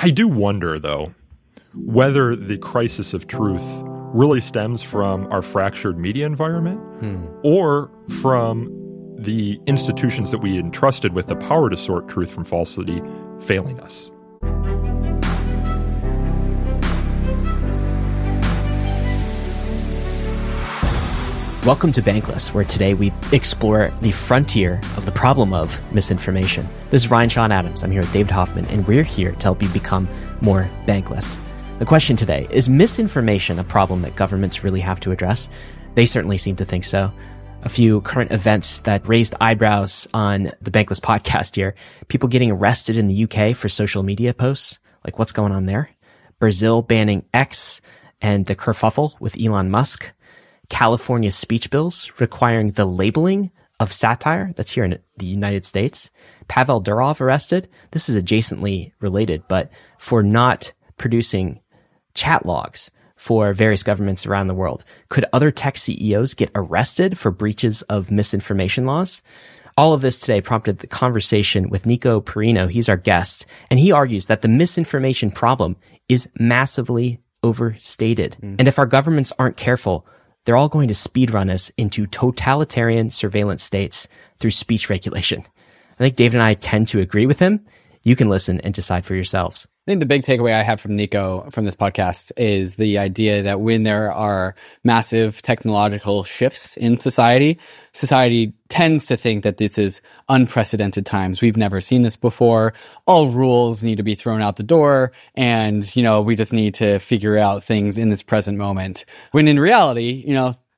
I do wonder, though, whether the crisis of truth really stems from our fractured media environment or from the institutions that we entrusted with the power to sort truth from falsity failing us. Welcome to Bankless, where today we explore the frontier of the problem of misinformation. This is Ryan Sean Adams. I'm here with David Hoffman, and we're here to help you become more bankless. The question today, is misinformation a problem that governments really have to address? They certainly seem to think so. A few current events that raised eyebrows on the Bankless podcast here. People getting arrested in the UK for social media posts. Like, what's going on there? Brazil banning X and the kerfuffle with Elon Musk. California speech bills requiring the labeling of satire. That's here in the United States. Pavel Durov arrested. This is adjacently related, but for not producing chat logs for various governments around the world. Could other tech CEOs get arrested for breaches of misinformation laws? All of this today prompted the conversation with Nico Perino. He's our guest, and he argues that the misinformation problem is massively overstated. And if our governments aren't careful, they're all going to speedrun us into totalitarian surveillance states through speech regulation. I think David and I tend to agree with him. You can listen and decide for yourselves. I think the big takeaway I have from Nico from this podcast is the idea that when there are massive technological shifts in society, society tends to think that this is unprecedented times. We've never seen this before. All rules need to be thrown out the door. And, we just need to figure out things in this present moment. When in reality,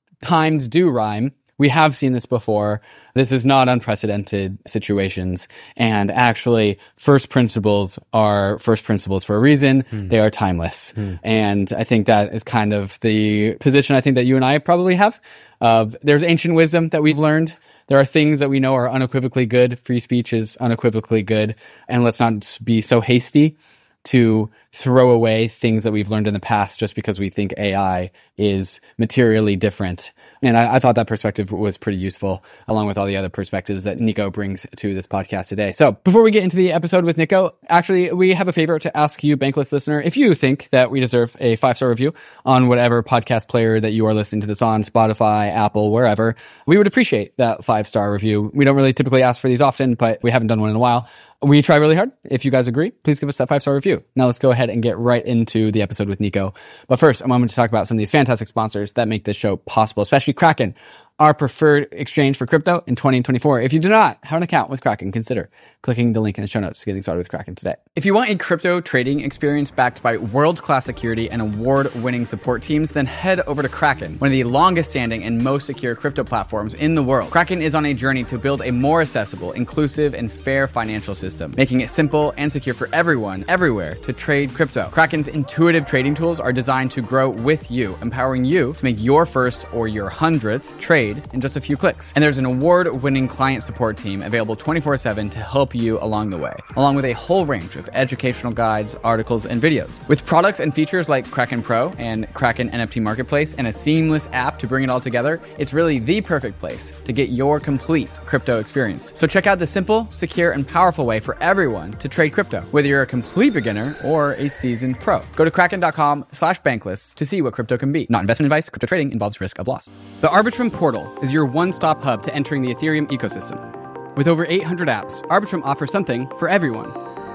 times do rhyme. We have seen this before. This is not unprecedented situations. And actually, first principles are first principles for a reason. They are timeless. And I think that is kind of the position I think that you and I probably have. There's ancient wisdom that we've learned. There are things that we know are unequivocally good. Free speech is unequivocally good. And let's not be so hasty to throw away things that we've learned in the past just because we think AI is materially different. And I thought that perspective was pretty useful, along with all the other perspectives that Nico brings to this podcast today. So before we get into the episode with Nico, actually, we have a favor to ask you, Bankless listener. If you think that we deserve a 5-star review on whatever podcast player that you are listening to this on, Spotify, Apple, wherever, we would appreciate that 5-star review. We don't really typically ask for these often, but we haven't done one in a while. We try really hard. If you guys agree, please give us that 5-star review. Now let's go ahead and get right into the episode with Nico. But first, I wanted to talk about some of these fantastic sponsors that make this show possible, especially Kraken, our preferred exchange for crypto in 2024. If you do not have an account with Kraken, consider clicking the link in the show notes to getting started with Kraken today. If you want a crypto trading experience backed by world-class security and award-winning support teams, then head over to Kraken, one of the longest-standing and most secure crypto platforms in the world. Kraken is on a journey to build a more accessible, inclusive, and fair financial system, making it simple and secure for everyone, everywhere, to trade crypto. Kraken's intuitive trading tools are designed to grow with you, empowering you to make your first or your 100th trade in just a few clicks. And there's an award-winning client support team available 24/7 to help you along the way, along with a whole range of educational guides, articles, and videos. With products and features like Kraken Pro and Kraken NFT Marketplace and a seamless app to bring it all together, it's really the perfect place to get your complete crypto experience. So check out the simple, secure, and powerful way for everyone to trade crypto, whether you're a complete beginner or a seasoned pro. Go to kraken.com/bankless to see what crypto can be. Not investment advice. Crypto trading involves risk of loss. The Arbitrum portal is your one-stop hub to entering the Ethereum ecosystem. With over 800 apps, Arbitrum offers something for everyone.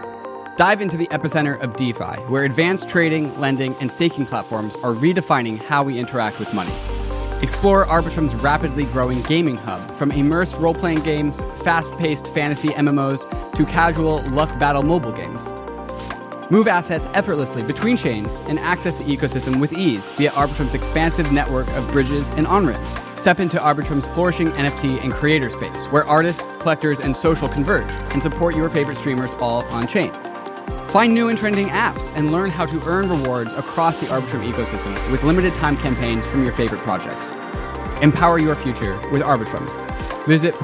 Dive into the epicenter of DeFi, where advanced trading, lending, and staking platforms are redefining how we interact with money. Explore Arbitrum's rapidly growing gaming hub, from immersed role-playing games, fast-paced fantasy MMOs, to casual luck battle mobile games. Move assets effortlessly between chains and access the ecosystem with ease via Arbitrum's expansive network of bridges and on-ramps. Step into Arbitrum's flourishing NFT and creator space, where artists, collectors, and social converge, and support your favorite streamers all on-chain. Find new and trending apps and learn how to earn rewards across the Arbitrum ecosystem with limited time campaigns from your favorite projects. Empower your future with Arbitrum. Visit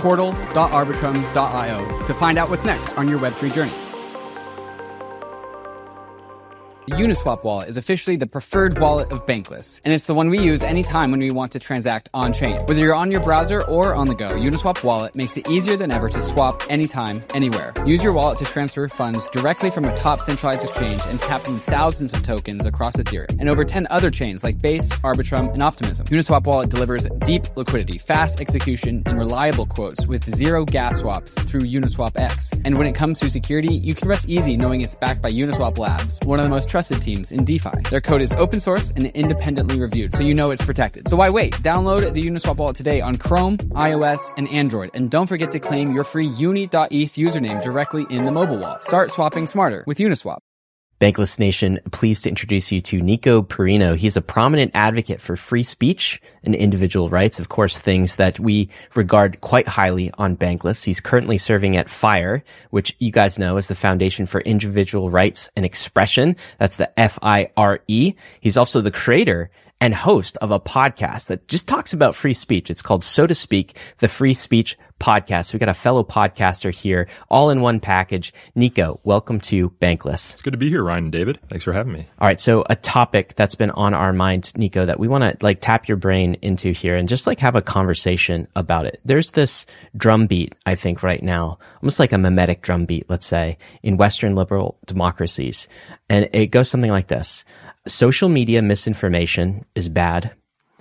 portal.arbitrum.io to find out what's next on your Web3 journey. The Uniswap wallet is officially the preferred wallet of Bankless, and it's the one we use anytime when we want to transact on-chain. Whether you're on your browser or on the go, Uniswap wallet makes it easier than ever to swap anytime, anywhere. Use your wallet to transfer funds directly from a top centralized exchange and tap from thousands of tokens across Ethereum and over 10 other chains like Base, Arbitrum, and Optimism. Uniswap wallet delivers deep liquidity, fast execution, and reliable quotes with zero gas swaps through Uniswap X. And when it comes to security, you can rest easy knowing it's backed by Uniswap Labs, one of the most trusted teams in DeFi. Their code is open source and independently reviewed, so you know it's protected. So why wait? Download the Uniswap wallet today on Chrome, iOS, and Android. And don't forget to claim your free uni.eth username directly in the mobile wallet. Start swapping smarter with Uniswap. Bankless Nation, pleased to introduce you to Nico Perino. He's a prominent advocate for free speech and individual rights, of course, things that we regard quite highly on Bankless. He's currently serving at FIRE, which you guys know is the Foundation for Individual Rights and Expression. That's the FIRE. He's also the creator and host of a podcast that just talks about free speech. It's called So to Speak, the Free Speech Podcast. We got a fellow podcaster here, all in one package. Nico, welcome to Bankless. It's good to be here, Ryan and David. Thanks for having me. All right. So a topic that's been on our minds, Nico, that we want to tap your brain into here and just have a conversation about it. There's this drumbeat, I think right now, almost like a mimetic drumbeat, let's say, in Western liberal democracies. And it goes something like this. Social media misinformation is bad.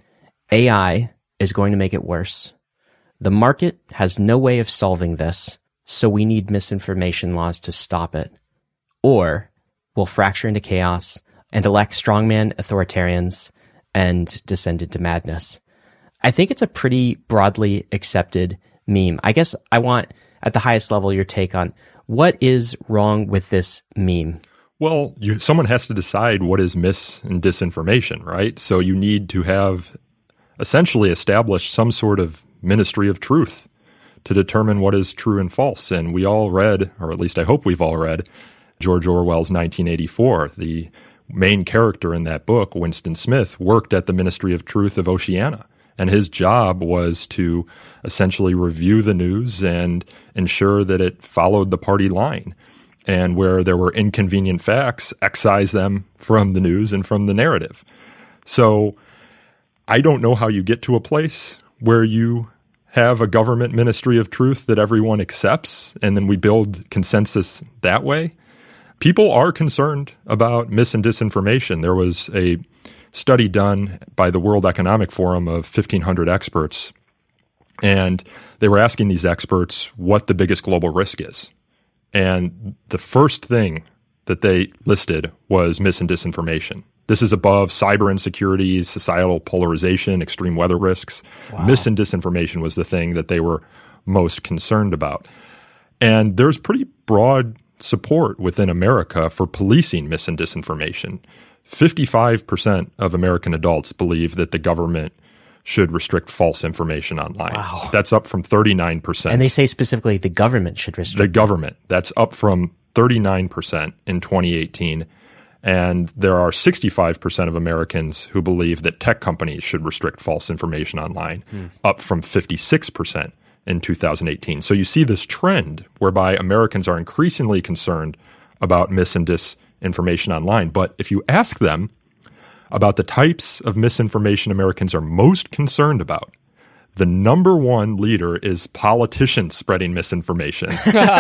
AI is going to make it worse. The market has no way of solving this, so we need misinformation laws to stop it. Or we'll fracture into chaos and elect strongman authoritarians and descend into madness. I think it's a pretty broadly accepted meme. I guess I want, at the highest level, your take on what is wrong with this meme. Well, someone has to decide what is mis and disinformation, right? So you need to have essentially established some sort of ministry of truth to determine what is true and false. And we all read, or at least I hope we've all read, George Orwell's 1984. The main character in that book, Winston Smith, worked at the Ministry of Truth of Oceania. And his job was to essentially review the news and ensure that it followed the party line. And where there were inconvenient facts, excise them from the news and from the narrative. So I don't know how you get to a place where you have a government ministry of truth that everyone accepts, and then we build consensus that way. People are concerned about mis and disinformation. There was a study done by the World Economic Forum of 1,500 experts, and they were asking these experts what the biggest global risk is. And the first thing that they listed was mis and disinformation. This is above cyber insecurities, societal polarization, extreme weather risks. Wow. Mis and disinformation was the thing that they were most concerned about. And there's pretty broad support within America for policing mis and disinformation. 55% of American adults believe that the government should restrict false information online. Wow. That's up from 39%. And they say specifically the government should restrict. The government. That's up from 39% in 2018. And there are 65% of Americans who believe that tech companies should restrict false information online, up from 56% in 2018. So you see this trend whereby Americans are increasingly concerned about mis and disinformation online. But if you ask them about the types of misinformation Americans are most concerned about, the number one leader is politicians spreading misinformation.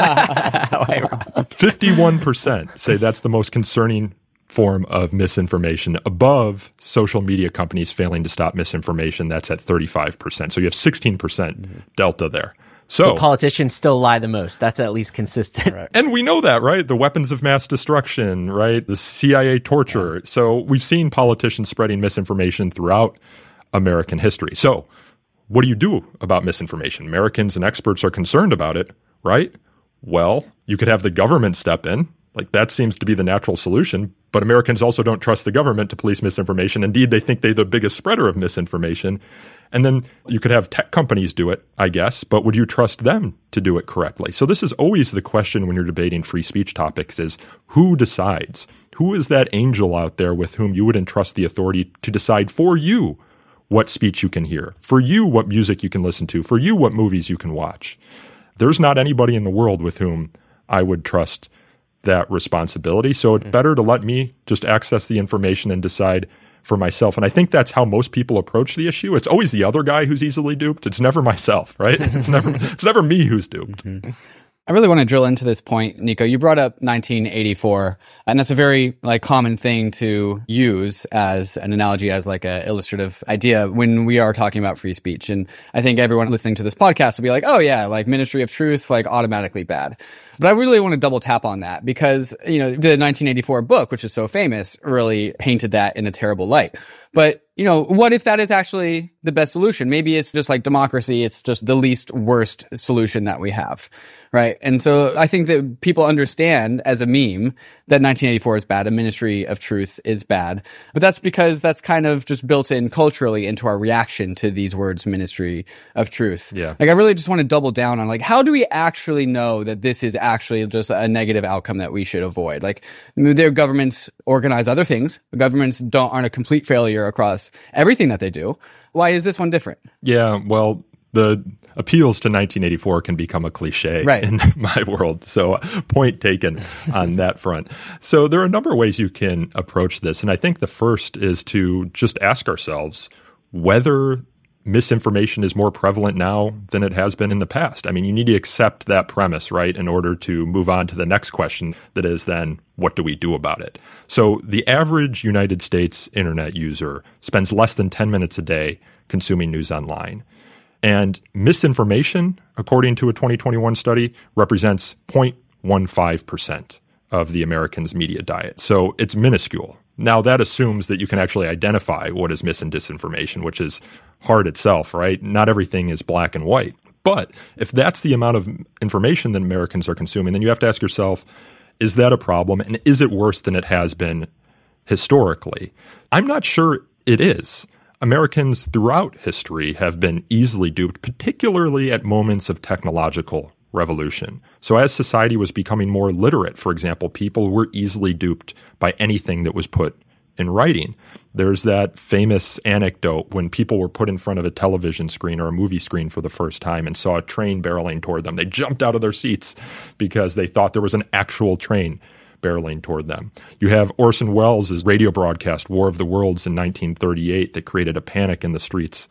51% say that's the most concerning form of misinformation, above social media companies failing to stop misinformation. That's at 35%. So you have 16% delta there. So politicians still lie the most. That's at least consistent. Right. And we know that, right? The weapons of mass destruction, right? The CIA torture. Yeah. So we've seen politicians spreading misinformation throughout American history. So what do you do about misinformation? Americans and experts are concerned about it, right? Well, you could have the government step in. Like, that seems to be the natural solution. But Americans also don't trust the government to police misinformation. Indeed, they think they're the biggest spreader of misinformation. And then you could have tech companies do it, I guess, but would you trust them to do it correctly? So this is always the question when you're debating free speech topics is who decides? Who is that angel out there with whom you would entrust the authority to decide for you what speech you can hear, for you what music you can listen to, for you what movies you can watch? There's not anybody in the world with whom I would trust that responsibility. So it's better to let me just access the information and decide for myself. And I think that's how most people approach the issue. It's always the other guy who's easily duped. It's never myself, right? It's never me who's duped. Mm-hmm. I really want to drill into this point, Nico. You brought up 1984, and that's a very common thing to use as an analogy, as like a illustrative idea when we are talking about free speech. And I think everyone listening to this podcast will be like, oh yeah, like Ministry of Truth, like automatically bad. But I really want to double tap on that because, the 1984 book, which is so famous, really painted that in a terrible light. But, what if that is actually the best solution? Maybe it's just like democracy. It's just the least worst solution that we have, right? And so I think that people understand as a meme that 1984 is bad. A Ministry of Truth is bad. But that's because that's kind of just built in culturally into our reaction to these words, Ministry of Truth. Yeah. I really just want to double down on how do we actually know that this is actually just a negative outcome that we should avoid? Their governments organize other things. The governments aren't a complete failure across everything that they do. Why is this one different? Yeah, well, the appeals to 1984 can become a cliche in my world. So point taken on that front. So there are a number of ways you can approach this. And I think the first is to just ask ourselves whether misinformation is more prevalent now than it has been in the past. I mean, you need to accept that premise, right, in order to move on to the next question that is then, what do we do about it? So the average United States internet user spends less than 10 minutes a day consuming news online. And misinformation, according to a 2021 study, represents 0.15% of the Americans' media diet. So it's minuscule. Now, that assumes that you can actually identify what is mis and disinformation, which is hard itself, right? Not everything is black and white. But if that's the amount of information that Americans are consuming, then you have to ask yourself, is that a problem? And is it worse than it has been historically? I'm not sure it is. Americans throughout history have been easily duped, particularly at moments of technological revolution. So as society was becoming more literate, for example, people were easily duped by anything that was put in writing. There's that famous anecdote when people were put in front of a television screen or a movie screen for the first time and saw a train barreling toward them. They jumped out of their seats because they thought there was an actual train barreling toward them. You have Orson Welles' radio broadcast, War of the Worlds in 1938, that created a panic in the streets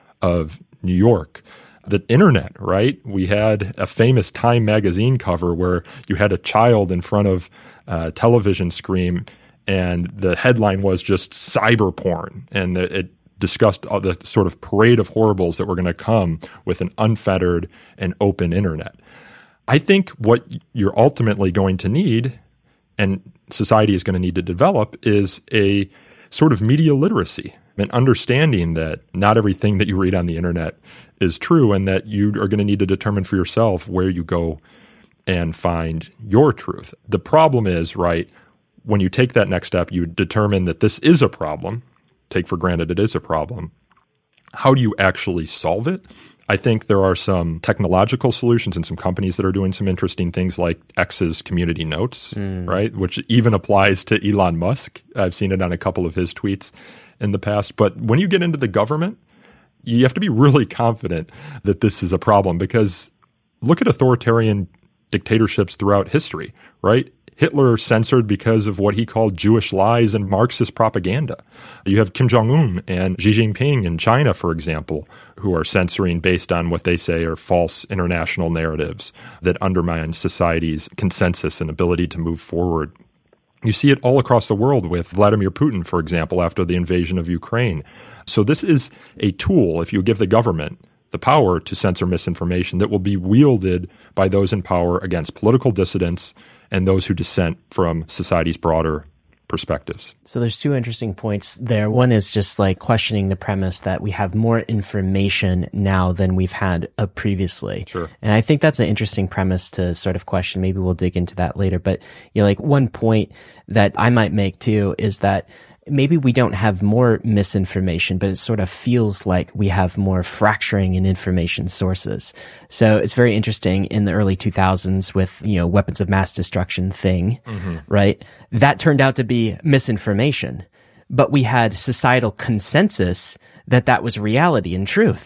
of New York. The internet, right? We had a famous Time magazine cover where you had a child in front of a television screen and the headline was just cyber porn. And it discussed all the sort of parade of horribles that were going to come with an unfettered and open internet. I think what you're ultimately going to need, and society is going to need to develop, is a sort of media literacy, an understanding that not everything that you read on the internet is true and that you are going to need to determine for yourself where you go and find your truth. The problem is, right, when you take that next step, you determine that this is a problem, take for granted it is a problem. How do you actually solve it? I think there are some technological solutions and some companies that are doing some interesting things like X's community notes, right? Which even applies to Elon Musk. I've seen it on a couple of his tweets in the past. But when you get into the government, you have to be really confident that this is a problem because look at authoritarian dictatorships throughout history, right? Hitler censored because of what he called Jewish lies and Marxist propaganda. You have Kim Jong-un and Xi Jinping in China, for example, who are censoring based on what they say are false international narratives that undermine society's consensus and ability to move forward. You see it all across the world with Vladimir Putin, for example, after the invasion of Ukraine. So this is a tool, if you give the government the power to censor misinformation, that will be wielded by those in power against political dissidents and those who dissent from society's broader perspectives. So there's two interesting points there. One is just like questioning the premise that we have more information now than we've had previously. Sure. And I think that's an interesting premise to sort of question. Maybe we'll dig into that later. But like one point that I might make too is that maybe we don't have more misinformation, but it sort of feels like we have more fracturing in information sources. So it's very interesting in the early 2000s with, weapons of mass destruction thing, right? That turned out to be misinformation, but we had societal consensus that that was reality and truth.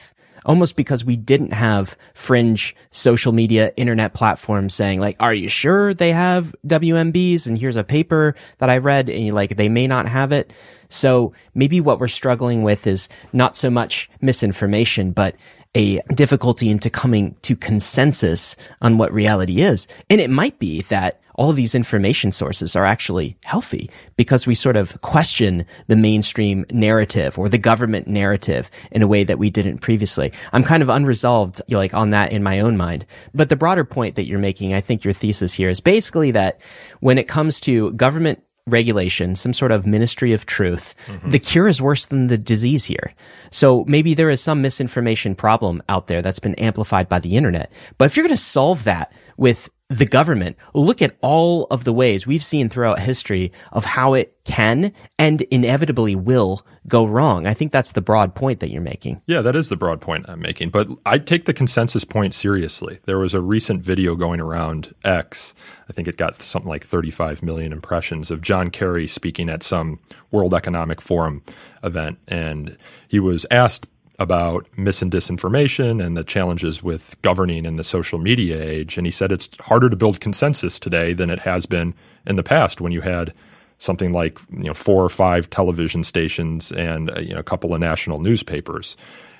almost because we didn't have fringe social media, internet platforms saying like, are you sure they have WMBs? And here's a paper that I read, and like, they may not have it. So maybe what we're struggling with is not so much misinformation, but a difficulty into coming to consensus on what reality is. And it might be that all of these information sources are actually healthy because we sort of question the mainstream narrative or the government narrative in a way that we didn't previously. I'm kind of unresolved, like, on that in my own mind. But the broader point that you're making, I think your thesis here is basically that when it comes to government regulation, some sort of ministry of truth, the cure is worse than the disease here. So maybe there is some misinformation problem out there that's been amplified by the internet. But if you're going to solve that with the government, look at all of the ways we've seen throughout history of how it can and inevitably will go wrong. I think that's the broad point that you're making. Yeah, that is the broad point I'm making. But I take the consensus point seriously. There was a recent video going around X. I think it got something like 35 million impressions of John Kerry speaking at some World Economic Forum event. And he was asked about mis and disinformation and the challenges with governing in the social media age. And he said it's harder to build consensus today than it has been in the past when you had something like 4 or 5 television stations and a couple of national newspapers.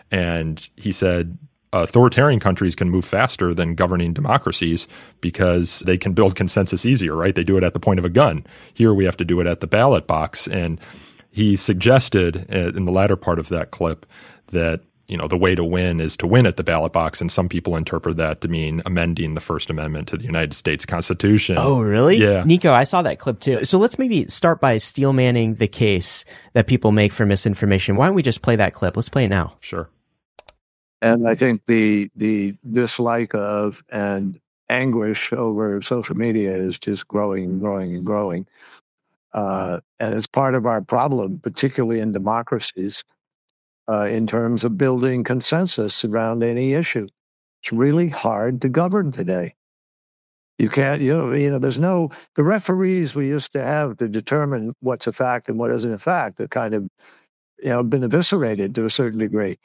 And he said authoritarian countries can move faster than governing democracies because they can build consensus easier, right? They do it at the point of a gun. Here we have to do it at the ballot box. And he suggested in the latter part of that clip that the way to win is to win at the ballot box, and some people interpret that to mean amending the First Amendment to the United States Constitution. Oh, really? Yeah. Nico, I saw that clip too. So let's maybe start by steel manning the case that people make for misinformation. Why don't we just play that clip? Let's play it now. Sure. And I think the dislike of and anguish over social media is just growing and growing and growing. And it's part of our problem, particularly in democracies, in terms of building consensus around any issue. It's really hard to govern today. You can't, there's the referees we used to have to determine what's a fact and what isn't a fact are kind of, been eviscerated to a certain degree.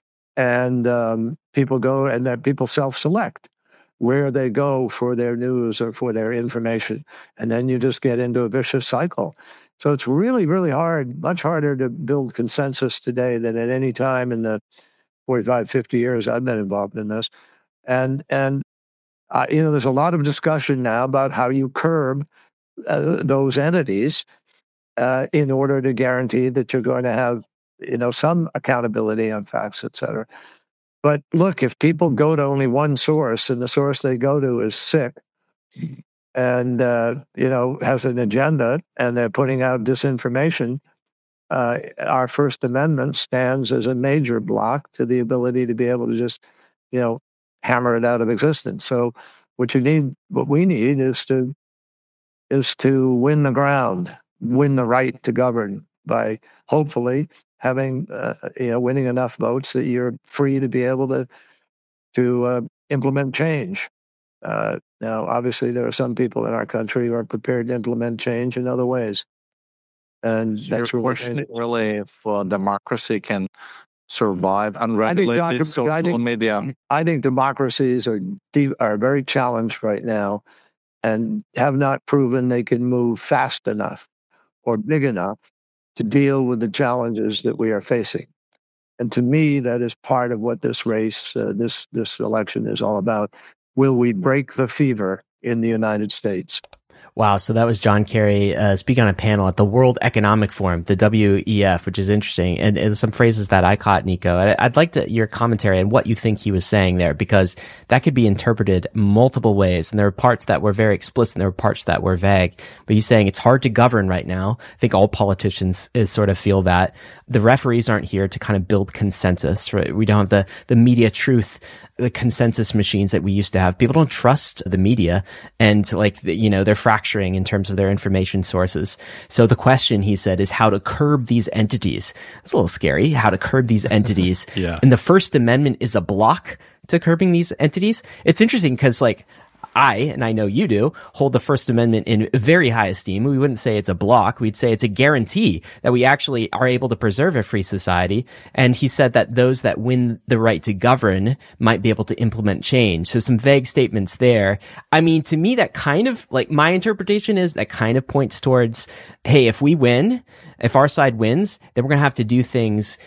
And people go and that people self-select where they go for their news or for their information. And then you just get into a vicious cycle. So it's really, really hard, much harder to build consensus today than at any time in the 45, 50 years I've been involved in this. And there's a lot of discussion now about how you curb those entities in order to guarantee that you're going to have, some accountability on facts, et cetera. But look, if people go to only one source and the source they go to is sick and, has an agenda and they're putting out disinformation, our First Amendment stands as a major block to the ability to be able to just, hammer it out of existence. So what we need is to win the ground, win the right to govern by hopefully having, winning enough votes that you're free to be able to implement change. Now, obviously, there are some people in our country who are prepared to implement change in other ways. And so that's your question really if democracy can survive unregulated social media. I think democracies are very challenged right now and have not proven they can move fast enough or big enough to deal with the challenges that we are facing. And to me, that is part of what this race, this election is all about. Will we break the fever in the United States? Wow. So that was John Kerry speaking on a panel at the World Economic Forum, the WEF, which is interesting. And some phrases that I caught, Nico. I'd like your commentary on what you think he was saying there, because that could be interpreted multiple ways. And there were parts that were very explicit and there were parts that were vague. But he's saying it's hard to govern right now. I think all politicians sort of feel that. The referees aren't here to kind of build consensus, right? We don't have the media truth, the consensus machines that we used to have. People don't trust the media and they're fracturing in terms of their information sources. So the question, he said, is how to curb these entities. It's a little scary, how to curb these entities. Yeah. And the First Amendment is a block to curbing these entities. It's interesting because and I know you do, hold the First Amendment in very high esteem. We wouldn't say it's a block. We'd say it's a guarantee that we actually are able to preserve a free society. And he said that those that win the right to govern might be able to implement change. So some vague statements there. I mean, to me, that kind of, like, my interpretation is that kind of points towards, hey, if we win, if our side wins, then we're going to have to do things,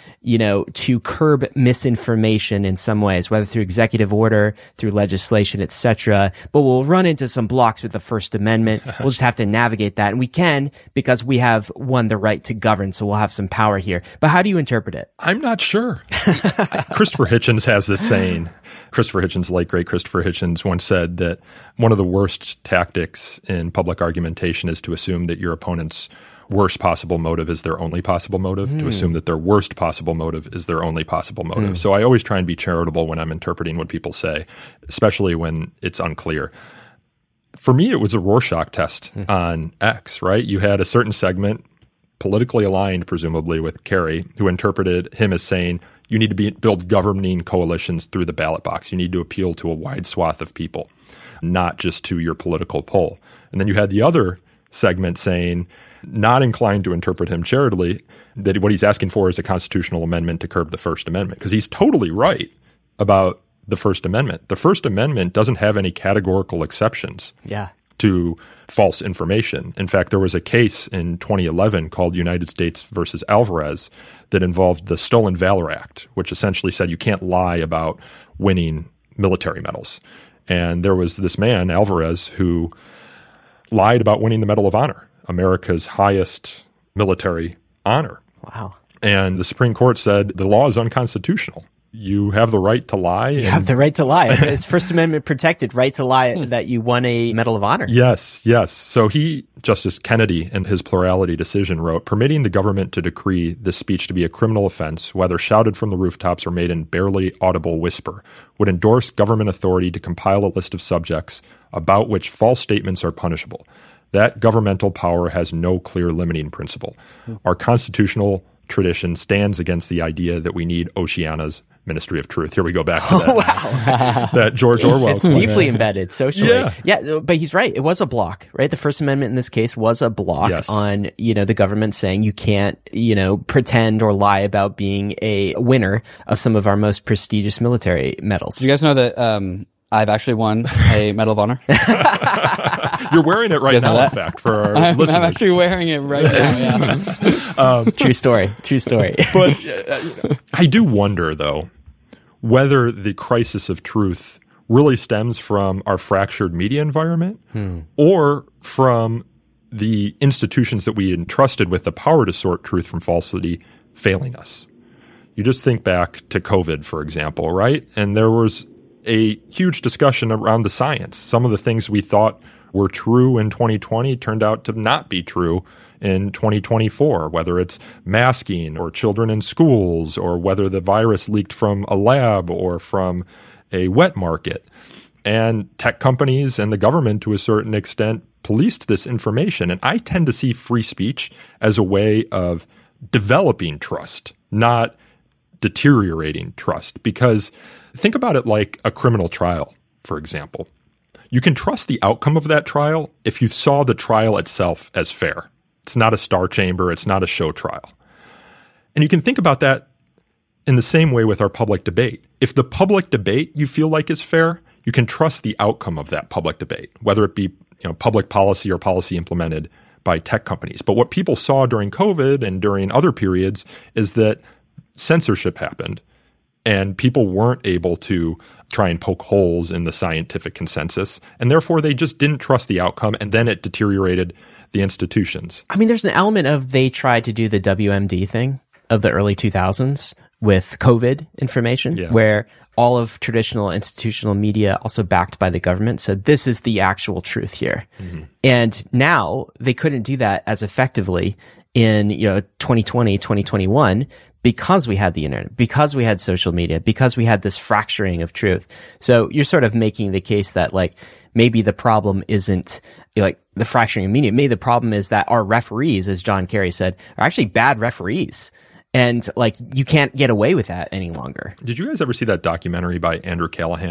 to curb misinformation in some ways, whether through executive order, through legislation, etc. But we'll run into some blocks with the First Amendment. We'll just have to navigate that. And we can, because we have won the right to govern. So we'll have some power here. But how do you interpret it? I'm not sure. Christopher Hitchens has this saying. Christopher Hitchens, late great Christopher Hitchens, once said that one of the worst tactics in public argumentation is to assume that your opponent's worst possible motive is their only possible motive, to assume that their worst possible motive is their only possible motive. So I always try and be charitable when I'm interpreting what people say, especially when it's unclear. For me, it was a Rorschach test on X, right? You had a certain segment, politically aligned, presumably, with Kerry, who interpreted him as saying, you need to build governing coalitions through the ballot box. You need to appeal to a wide swath of people, not just to your political poll. And then you had the other segment saying, not inclined to interpret him charitably, that what he's asking for is a constitutional amendment to curb the First Amendment. Because he's totally right about the First Amendment. The First Amendment doesn't have any categorical exceptions to false information. In fact, there was a case in 2011 called United States versus Alvarez that involved the Stolen Valor Act, which essentially said you can't lie about winning military medals. And there was this man, Alvarez, who lied about winning the Medal of Honor, America's highest military honor. Wow. And the Supreme Court said the law is unconstitutional. You have the right to lie. You have the right to lie. It's First Amendment protected right to lie that you won a Medal of Honor. Yes. So Justice Kennedy, in his plurality decision, wrote, permitting the government to decree this speech to be a criminal offense, whether shouted from the rooftops or made in barely audible whisper, would endorse government authority to compile a list of subjects about which false statements are punishable. That governmental power has no clear limiting principle. Our constitutional tradition stands against the idea that we need Oceana's Ministry of Truth. Here we go back to that. Wow. That George Orwell. It's deeply embedded socially. Yeah, but he's right. It was a block, right? The First Amendment in this case was a block on, the government saying you can't, pretend or lie about being a winner of some of our most prestigious military medals. Do you guys know that I've actually won a Medal of Honor? You're wearing it right now, in fact, for our listeners. I'm actually wearing it right now, True story. But I do wonder, though, whether the crisis of truth really stems from our fractured media environment or from the institutions that we entrusted with the power to sort truth from falsity failing us. You just think back to COVID, for example, right? And there was a huge discussion around the science. Some of the things we thought were true in 2020 turned out to not be true in 2024, whether it's masking or children in schools or whether the virus leaked from a lab or from a wet market. And tech companies and the government, to a certain extent, policed this information. And I tend to see free speech as a way of developing trust, not deteriorating trust. Because think about it like a criminal trial, for example. You can trust the outcome of that trial if you saw the trial itself as fair. It's not a star chamber. It's not a show trial. And you can think about that in the same way with our public debate. If the public debate you feel like is fair, you can trust the outcome of that public debate, whether it be public policy or policy implemented by tech companies. But what people saw during COVID and during other periods is that censorship happened. And people weren't able to try and poke holes in the scientific consensus. And therefore, they just didn't trust the outcome. And then it deteriorated the institutions. I mean, there's an element of they tried to do the WMD thing of the early 2000s with COVID information, where all of traditional institutional media, also backed by the government, said this is the actual truth here. And now they couldn't do that as effectively in 2020, 2021, because we had the internet, because we had social media, because we had this fracturing of truth. So you're sort of making the case that maybe the problem isn't the fracturing of media. Maybe the problem is that our referees, as John Kerry said, are actually bad referees. And you can't get away with that any longer. Did you guys ever see that documentary by Andrew Callahan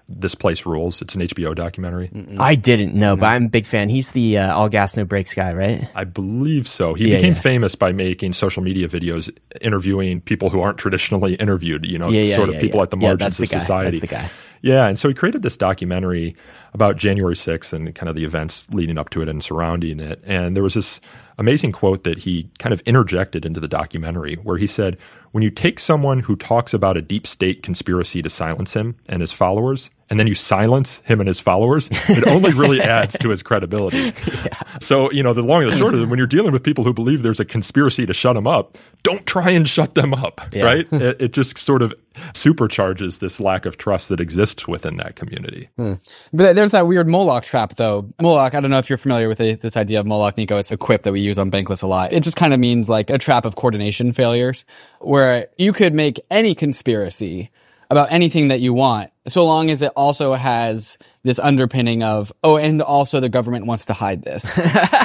This Place Rules. It's an HBO documentary. I didn't know, but I'm a big fan. He's the all gas, no brakes guy, right? I believe so. He became famous by making social media videos, interviewing people who aren't traditionally interviewed, people at the margins of society. That's the guy. Yeah, and so he created this documentary about January 6th and kind of the events leading up to it and surrounding it. And there was this amazing quote that he kind of interjected into the documentary where he said, when you take someone who talks about a deep state conspiracy to silence him and his followers, and then you silence him and his followers, it only really adds to his credibility. Yeah. So, the long and the short of it, when you're dealing with people who believe there's a conspiracy to shut them up, don't try and shut them up, right? It just sort of supercharges this lack of trust that exists within that community. But there's that weird Moloch trap, though. Moloch, I don't know if you're familiar with this idea of Moloch, Nico. It's a quip that we use on Bankless a lot. It just kind of means like a trap of coordination failures, where you could make any conspiracy about anything that you want, so long as it also has this underpinning of, and also the government wants to hide this.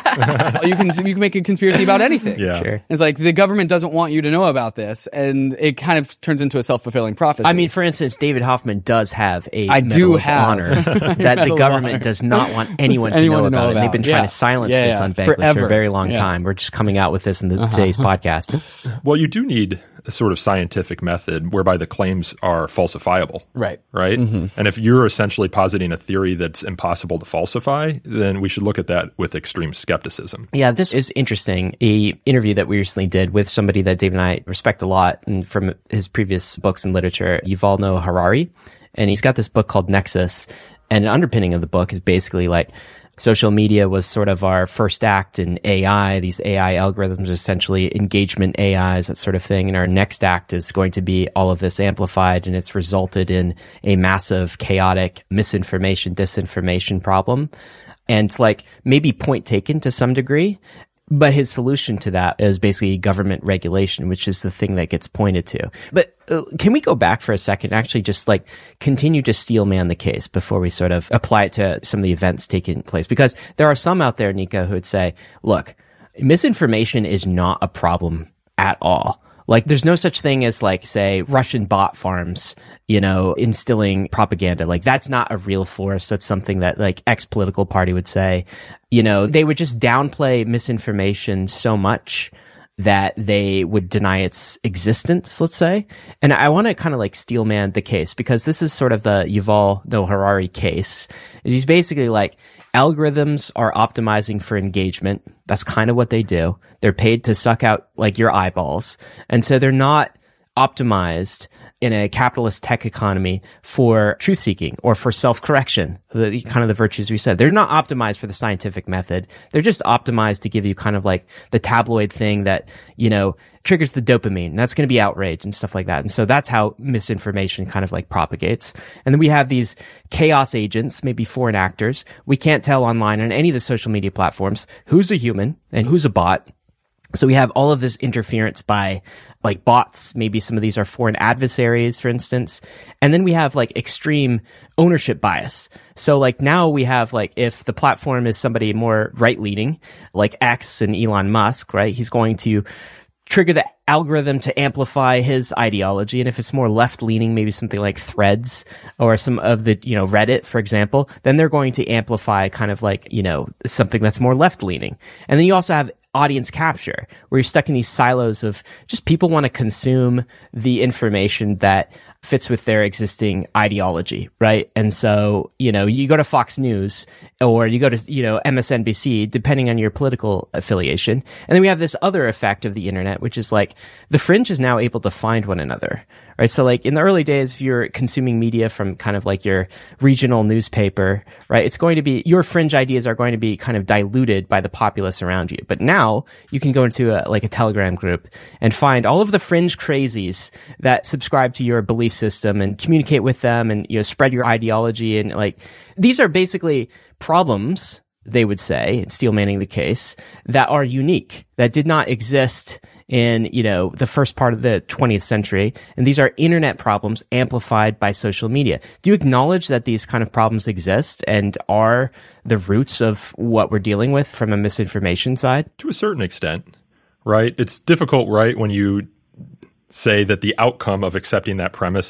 You can make a conspiracy about anything. Yeah. Sure. It's like the government doesn't want you to know about this, and it kind of turns into a self-fulfilling prophecy. I mean, for instance, David Hoffman does have a Medal of Honor that the government does not want anyone to know about. And they've been trying to silence this on Bankless for a very long time. We're just coming out with this in today's podcast. Well, you do need a sort of scientific method whereby the claims are falsifiable. Right. Mm-hmm. And if you're essentially positing a theory that's impossible to falsify, then we should look at that with extreme skepticism. Yeah, this is interesting. An interview that we recently did with somebody that Dave and I respect a lot, and from his previous books and literature, Yuval Noah Harari. And he's got this book called Nexus. And an underpinning of the book is basically like, social media was sort of our first act in AI. These AI algorithms are essentially engagement AIs, that sort of thing. And our next act is going to be all of this amplified, and it's resulted in a massive, chaotic misinformation, disinformation problem. And it's like maybe point taken to some degree. But his solution to that is basically government regulation, which is the thing that gets pointed to. But can we go back for a second and actually just like continue to steelman the case before we sort of apply it to some of the events taking place? Because there are some out there, Nico, who would say, look, misinformation is not a problem at all. Like, there's no such thing as, like, say, Russian bot farms, instilling propaganda. Like, that's not a real force. That's something that, like, X political party would say. They would just downplay misinformation so much that they would deny its existence, let's say. And I want to kind of, like, steelman the case, because this is sort of the Yuval Noah Harari case. He's basically like, algorithms are optimizing for engagement. That's kind of what they do. They're paid to suck out like your eyeballs. And so they're not optimized in a capitalist tech economy for truth seeking or for self-correction, the kind of the virtues we said. They're not optimized for the scientific method. They're just optimized to give you kind of like the tabloid thing that, triggers the dopamine. That's going to be outrage and stuff like that. And so that's how misinformation kind of like propagates. And then we have these chaos agents, maybe foreign actors. We can't tell online on any of the social media platforms who's a human and who's a bot. So we have all of this interference by like bots. Maybe some of these are foreign adversaries, for instance. And then we have like extreme ownership bias. So like now we have like, if the platform is somebody more right-leaning, like X and Elon Musk, right? He's going to trigger the algorithm to amplify his ideology. And if it's more left-leaning, maybe something like Threads or some of the, Reddit, for example, then they're going to amplify kind of like, something that's more left-leaning. And then you also have audience capture, where you're stuck in these silos of just people want to consume the information that fits with their existing ideology, right? And so, you go to Fox News or you go to, MSNBC, depending on your political affiliation. And then we have this other effect of the internet, which is like the fringe is now able to find one another, right? So like in the early days, if you're consuming media from kind of like your regional newspaper, right? It's going to be, your fringe ideas are going to be kind of diluted by the populace around you. But now you can go into a Telegram group and find all of the fringe crazies that subscribe to your belief system and communicate with them and, spread your ideology. And like, these are basically problems, they would say, steel manning the case, that are unique, that did not exist in, the first part of the 20th century. And these are internet problems amplified by social media. Do you acknowledge that these kind of problems exist and are the roots of what we're dealing with from a misinformation side? To a certain extent, right? It's difficult, right, when you say that the outcome of accepting that premise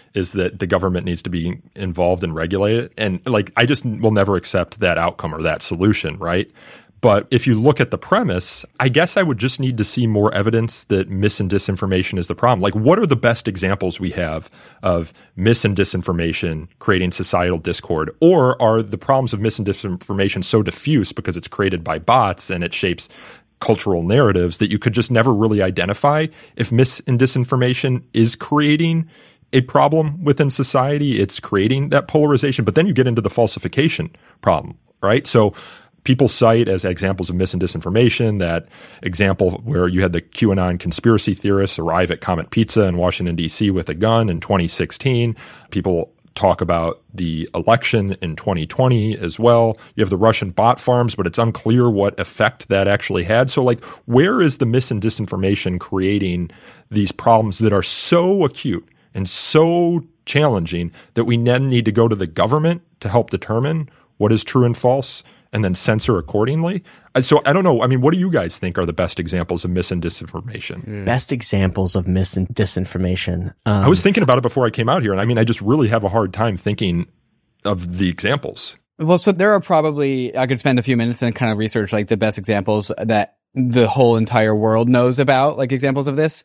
is that the government needs to be involved and regulate it. And like, I just will never accept that outcome or that solution, right? But if you look at the premise, I guess I would just need to see more evidence that mis and disinformation is the problem. Like, what are the best examples we have of mis and disinformation creating societal discord? Or are the problems of mis and disinformation so diffuse because it's created by bots and it shapes cultural narratives that you could just never really identify if mis and disinformation is creating a problem within society? It's creating that polarization. But then you get into the falsification problem, right? So people cite as examples of mis and disinformation that example where you had the QAnon conspiracy theorists arrive at Comet Pizza in Washington, D.C. with a gun in 2016. People talk about the election in 2020 as well. You have the Russian bot farms, but it's unclear what effect that actually had. So, like, where is the mis and disinformation creating these problems that are so acute and so challenging that we then need to go to the government to help determine what is true and false and then censor accordingly? So I don't know. I mean, what do you guys think are the best examples of mis and disinformation? Best examples of mis and disinformation. I was thinking about it before I came out here, and I mean, I just really have a hard time thinking of the examples. Well, so there are probably, I could spend a few minutes and kind of research like the best examples that the whole entire world knows about, like examples of this.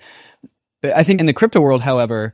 I think in the crypto world, however,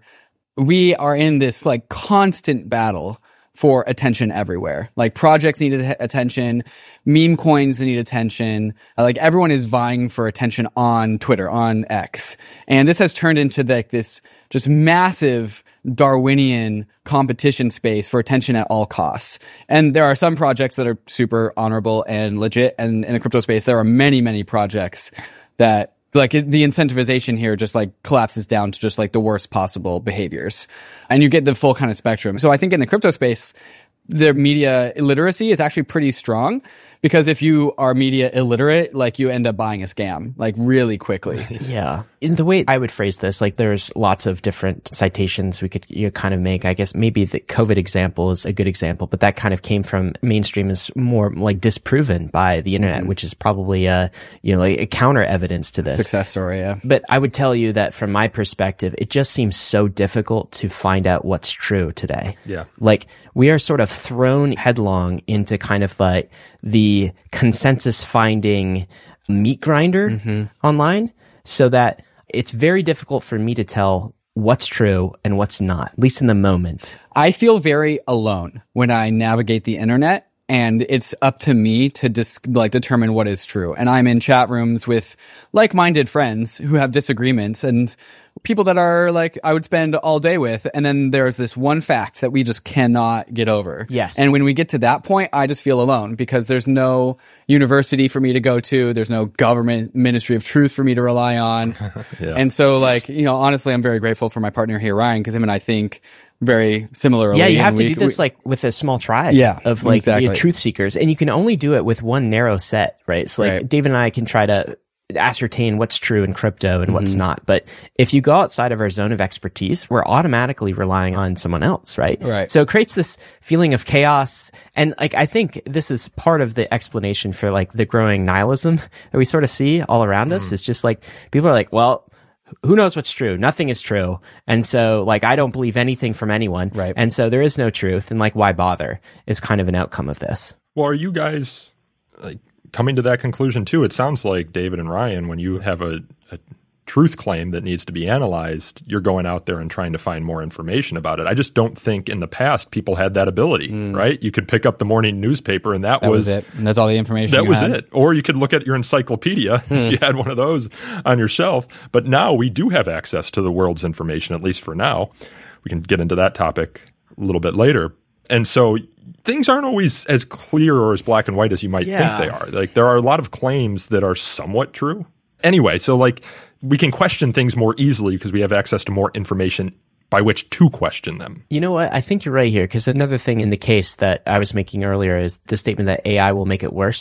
we are in this like constant battle for attention everywhere. Like projects need attention, meme coins need attention. Like everyone is vying for attention on Twitter, on X. And this has turned into like this just massive Darwinian competition space for attention at all costs. And there are some projects that are super honorable and legit. And in the crypto space, there are many, many projects that like the incentivization here just like collapses down to just like the worst possible behaviors. And you get the full kind of spectrum. So I think in the crypto space, the media illiteracy is actually pretty strong, because if you are media illiterate, like you end up buying a scam like really quickly. Yeah. In the way I would phrase this, like there's lots of different citations we could kind of make. I guess maybe the COVID example is a good example, but that kind of came from mainstream is more like disproven by the internet, which is probably like a counter evidence to this. Success story, yeah. But I would tell you that from my perspective, it just seems so difficult to find out what's true today. Yeah. Like we are sort of thrown headlong into kind of like the consensus finding meat grinder online, so that it's very difficult for me to tell what's true and what's not, at least in the moment. I feel very alone when I navigate the internet, and it's up to me to determine what is true. And I'm in chat rooms with like-minded friends who have disagreements and people that are like I would spend all day with. And then there's this one fact that we just cannot get over. Yes. And when we get to that point, I just feel alone, because there's no university for me to go to. There's no government ministry of truth for me to rely on. Yeah. And so like, honestly, I'm very grateful for my partner here, Ryan, because him and I think very similarly. Yeah, you have to do this like with a small tribe of like exactly. truth seekers, and you can only do it with one narrow set, right? So like David and I can try to ascertain what's true in crypto and what's not. But if you go outside of our zone of expertise, we're automatically relying on someone else, right? Right. So it creates this feeling of chaos. And like, I think this is part of the explanation for like the growing nihilism that we sort of see all around us. It's just like, people are like, well, who knows what's true? Nothing is true. And so like, I don't believe anything from anyone. Right. And so there is no truth. And like, why bother is kind of an outcome of this. Well, are you guys like coming to that conclusion too? It sounds like David and Ryan, when you have a truth claim that needs to be analyzed, you're going out there and trying to find more information about it. I just don't think in the past people had that ability, right? You could pick up the morning newspaper and that was it. And that's all the information that you was had. it. Or you could look at your encyclopedia if you had one of those on your shelf. But now we do have access to the world's information, at least for now. We can get into that topic a little bit later. And so things aren't always as clear or as black and white as you might think they are. Like there are a lot of claims that are somewhat true. Anyway, so like we can question things more easily because we have access to more information by which to question them. You know what? I think you're right here, because another thing in the case that I was making earlier is the statement that AI will make it worse.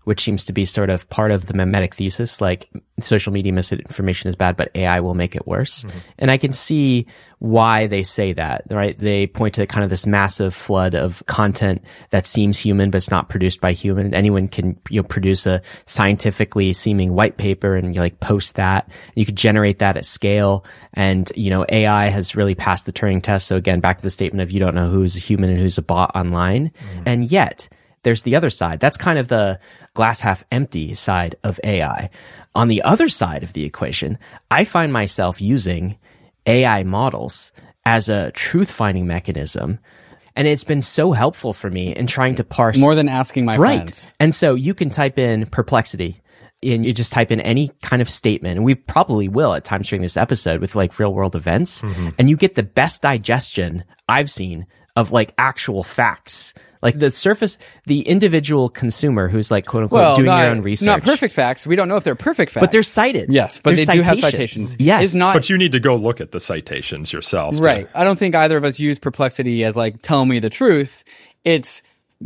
which seems to be sort of part of the mimetic thesis, like social media misinformation is bad, but AI will make it worse. And I can see why they say that, right? They point to kind of this massive flood of content that seems human, but it's not produced by human. Anyone can, produce a scientifically seeming white paper and post that. You could generate that at scale. And, AI has really passed the Turing test. So again, back to the statement of you don't know who's a human and who's a bot online. And yet there's the other side. That's kind of the glass half empty side of AI. On the other side of the equation, I find myself using AI models as a truth finding mechanism. And it's been so helpful for me in trying to parse. More than asking my friends. And so you can type in perplexity and you just type in any kind of statement. And we probably will at times during this episode with real world events. And you get the best digestion I've seen of actual facts. The individual consumer who's quote unquote doing their own research. Not perfect facts. We don't know if they're perfect facts. But they're cited. Yes, but they do have citations. Yes. But you need to go look at the citations yourself. Right. I don't think either of us use perplexity as tell me the truth. It's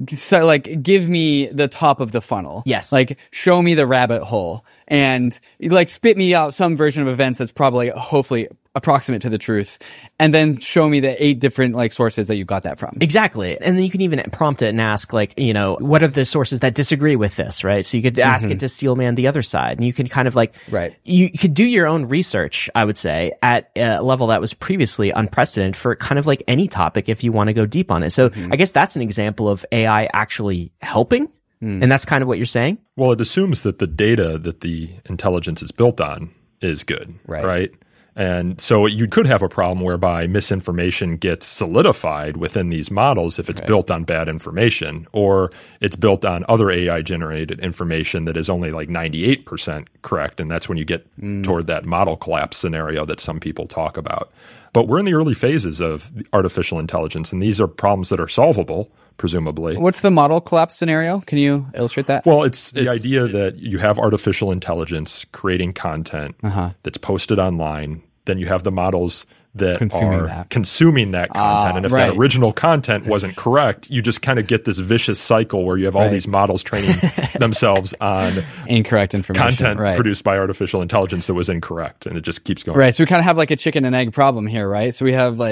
give me the top of the funnel. Yes. Show me the rabbit hole and spit me out some version of events that's probably hopefully approximate to the truth, and then show me the 8 different sources that you got that from. Exactly. And then you can even prompt it and ask what are the sources that disagree with this, right? So you could ask it to steelman the other side, and you can kind of right. You could do your own research, I would say, at a level that was previously unprecedented for kind of any topic if you want to go deep on it. So I guess that's an example of AI actually helping. And that's kind of what you're saying? Well, it assumes that the data that the intelligence is built on is good, right? And so you could have a problem whereby misinformation gets solidified within these models if it's built on bad information, or it's built on other AI-generated information that is only 98% correct, and that's when you get toward that model collapse scenario that some people talk about. But we're in the early phases of artificial intelligence, and these are problems that are solvable, presumably. What's the model collapse scenario? Can you illustrate that? Well, it's the idea that you have artificial intelligence creating content that's posted online. Then you have the models that consuming that content. And if that original content wasn't correct, you just kind of get this vicious cycle where you have all these models training themselves on incorrect information. Content produced by artificial intelligence that was incorrect. And it just keeps going. Right. So we kind of have a chicken and egg problem here, right? So we have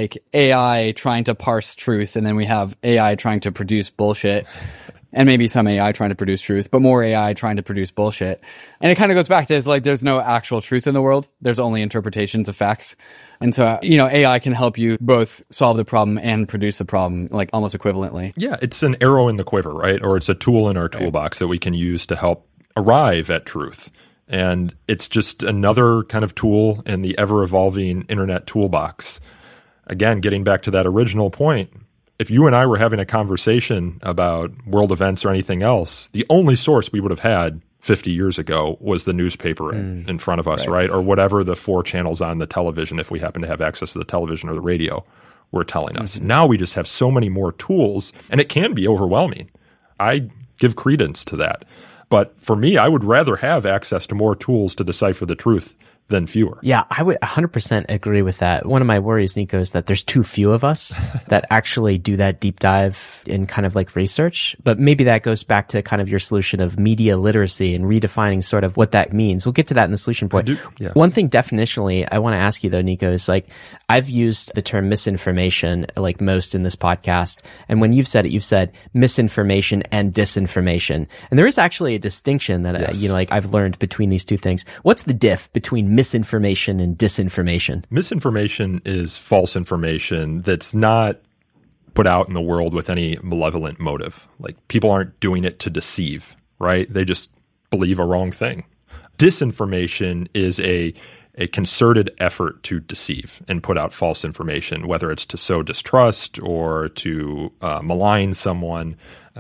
AI trying to parse truth, and then we have AI trying to produce bullshit. And maybe some AI trying to produce truth, but more AI trying to produce bullshit. And it kind of goes back to there's no actual truth in the world. There's only interpretations of facts. And so, AI can help you both solve the problem and produce the problem almost equivalently. Yeah, it's an arrow in the quiver, right? Or it's a tool in our toolbox that we can use to help arrive at truth. And it's just another kind of tool in the ever-evolving internet toolbox. Again, getting back to that original point, if you and I were having a conversation about world events or anything else, the only source we would have had 50 years ago was the newspaper in front of us, right? Or whatever the 4 channels on the television, if we happen to have access to the television or the radio, were telling us. Now we just have so many more tools, and it can be overwhelming. I give credence to that. But for me, I would rather have access to more tools to decipher the truth than fewer. Yeah, I would 100% agree with that. One of my worries, Nico, is that there's too few of us that actually do that deep dive in kind of research. But maybe that goes back to kind of your solution of media literacy and redefining sort of what that means. We'll get to that in the solution point. One thing definitionally I want to ask you though, Nico, is I've used the term misinformation most in this podcast. And when you've said it, you've said misinformation and disinformation. And there is actually a distinction that, I've learned between these two things. What's the diff between misinformation and disinformation? Misinformation is false information that's not put out in the world with any malevolent motive. People aren't doing it to deceive, right? They just believe a wrong thing. Disinformation is a concerted effort to deceive and put out false information, whether it's to sow distrust or to malign someone.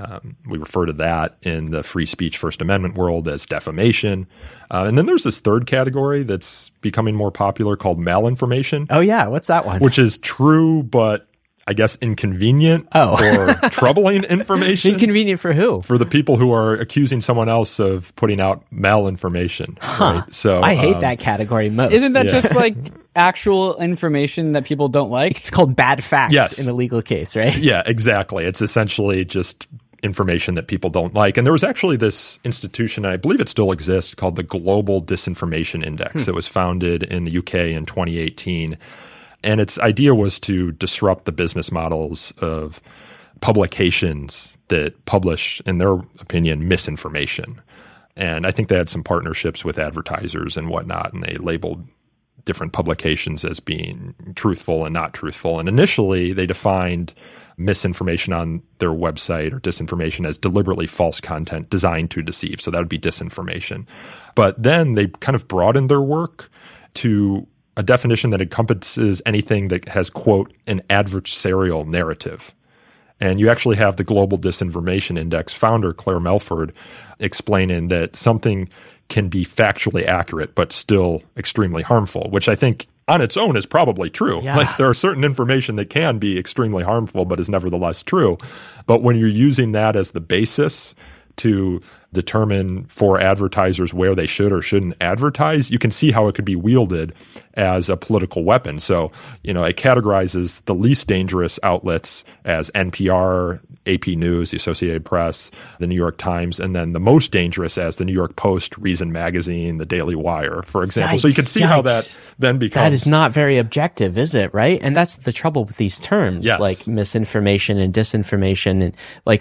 We refer to that in the free speech First Amendment world as defamation. And then there's this third category that's becoming more popular called malinformation. Oh, yeah. What's that one? Which is true, but I guess inconvenient or troubling information. Inconvenient for who? For the people who are accusing someone else of putting out malinformation. Right? So I hate that category most. Isn't that just actual information that people don't like? It's called bad facts in a legal case, right? Yeah, exactly. It's essentially just information that people don't like. And there was actually this institution, and I believe it still exists, called the Global Disinformation Index. It was founded in the UK in 2018. And its idea was to disrupt the business models of publications that publish, in their opinion, misinformation. And I think they had some partnerships with advertisers and whatnot, and they labeled different publications as being truthful and not truthful. And initially, they defined misinformation on their website or disinformation as deliberately false content designed to deceive. So that would be disinformation. But then they kind of broadened their work to a definition that encompasses anything that has, quote, an adversarial narrative. And you actually have the Global Disinformation Index founder, Claire Melford, explaining that something can be factually accurate but still extremely harmful, which I think on its own is probably true. Yeah. Like, there are certain information that can be extremely harmful but is nevertheless true. But when you're using that as the basis to determine for advertisers where they should or shouldn't advertise, you can see how it could be wielded as a political weapon. So, it categorizes the least dangerous outlets as NPR, AP News, the Associated Press, the New York Times, and then the most dangerous as the New York Post, Reason Magazine, the Daily Wire, for example. Yikes, so you can see how that then becomes... That is not very objective, is it? Right? And that's the trouble with these terms, yes, like misinformation and disinformation and like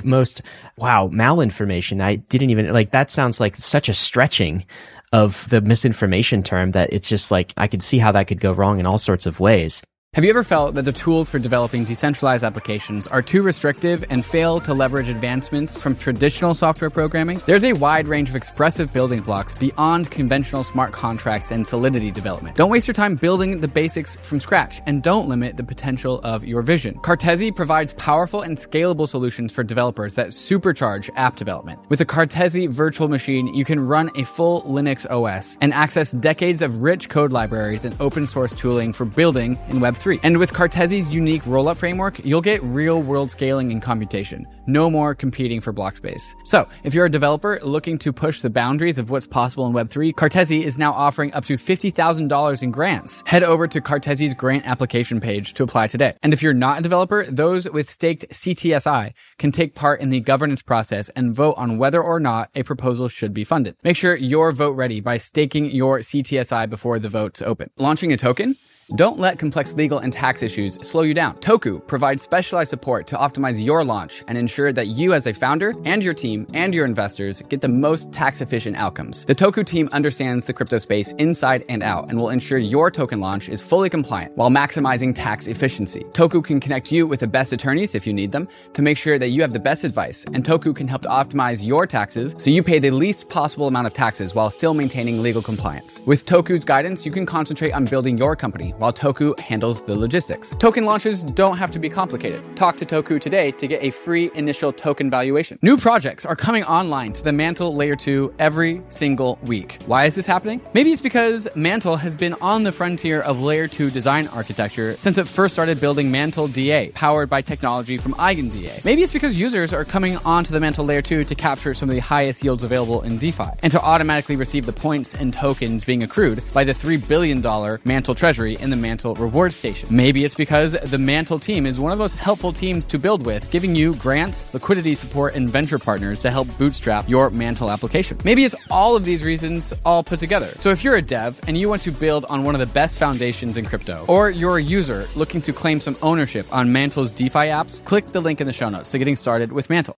malinformation. I didn't even, that sounds like such a stretching of the misinformation term that it's just like, I could see how that could go wrong in all sorts of ways. Have you ever felt that the tools for developing decentralized applications are too restrictive and fail to leverage advancements from traditional software programming? There's a wide range of expressive building blocks beyond conventional smart contracts and Solidity development. Don't waste your time building the basics from scratch, and don't limit the potential of your vision. Cartesi provides powerful and scalable solutions for developers that supercharge app development. With the Cartesi virtual machine, you can run a full Linux OS and access decades of rich code libraries and open source tooling for building in Web3. And with Cartesi's unique rollup framework, you'll get real-world scaling and computation. No more competing for block space. So, if you're a developer looking to push the boundaries of what's possible in Web3, Cartesi is now offering up to $50,000 in grants. Head over to Cartesi's grant application page to apply today. And if you're not a developer, those with staked CTSI can take part in the governance process and vote on whether or not a proposal should be funded. Make sure you're vote ready by staking your CTSI before the votes open. Launching a token? Don't let complex legal and tax issues slow you down. Toku provides specialized support to optimize your launch and ensure that you as a founder and your team and your investors get the most tax-efficient outcomes. The Toku team understands the crypto space inside and out and will ensure your token launch is fully compliant while maximizing tax efficiency. Toku can connect you with the best attorneys if you need them to make sure that you have the best advice, and Toku can help to optimize your taxes so you pay the least possible amount of taxes while still maintaining legal compliance. With Toku's guidance, you can concentrate on building your company while Toku handles the logistics. Token launches don't have to be complicated. Talk to Toku today to get a free initial token valuation. New projects are coming online to the Mantle Layer 2 every single week. Why is this happening? Maybe it's because Mantle has been on the frontier of Layer 2 design architecture since it first started building Mantle DA, powered by technology from EigenDA. Maybe it's because users are coming onto the Mantle Layer 2 to capture some of the highest yields available in DeFi, and to automatically receive the points and tokens being accrued by the $3 billion Mantle treasury in the Mantle reward station. Maybe it's because the Mantle team is one of the most helpful teams to build with, giving you grants, liquidity support, and venture partners to help bootstrap your Mantle application. Maybe it's all of these reasons all put together. So if you're a dev and you want to build on one of the best foundations in crypto, or you're a user looking to claim some ownership on Mantle's DeFi apps, click the link in the show notes to getting started with Mantle.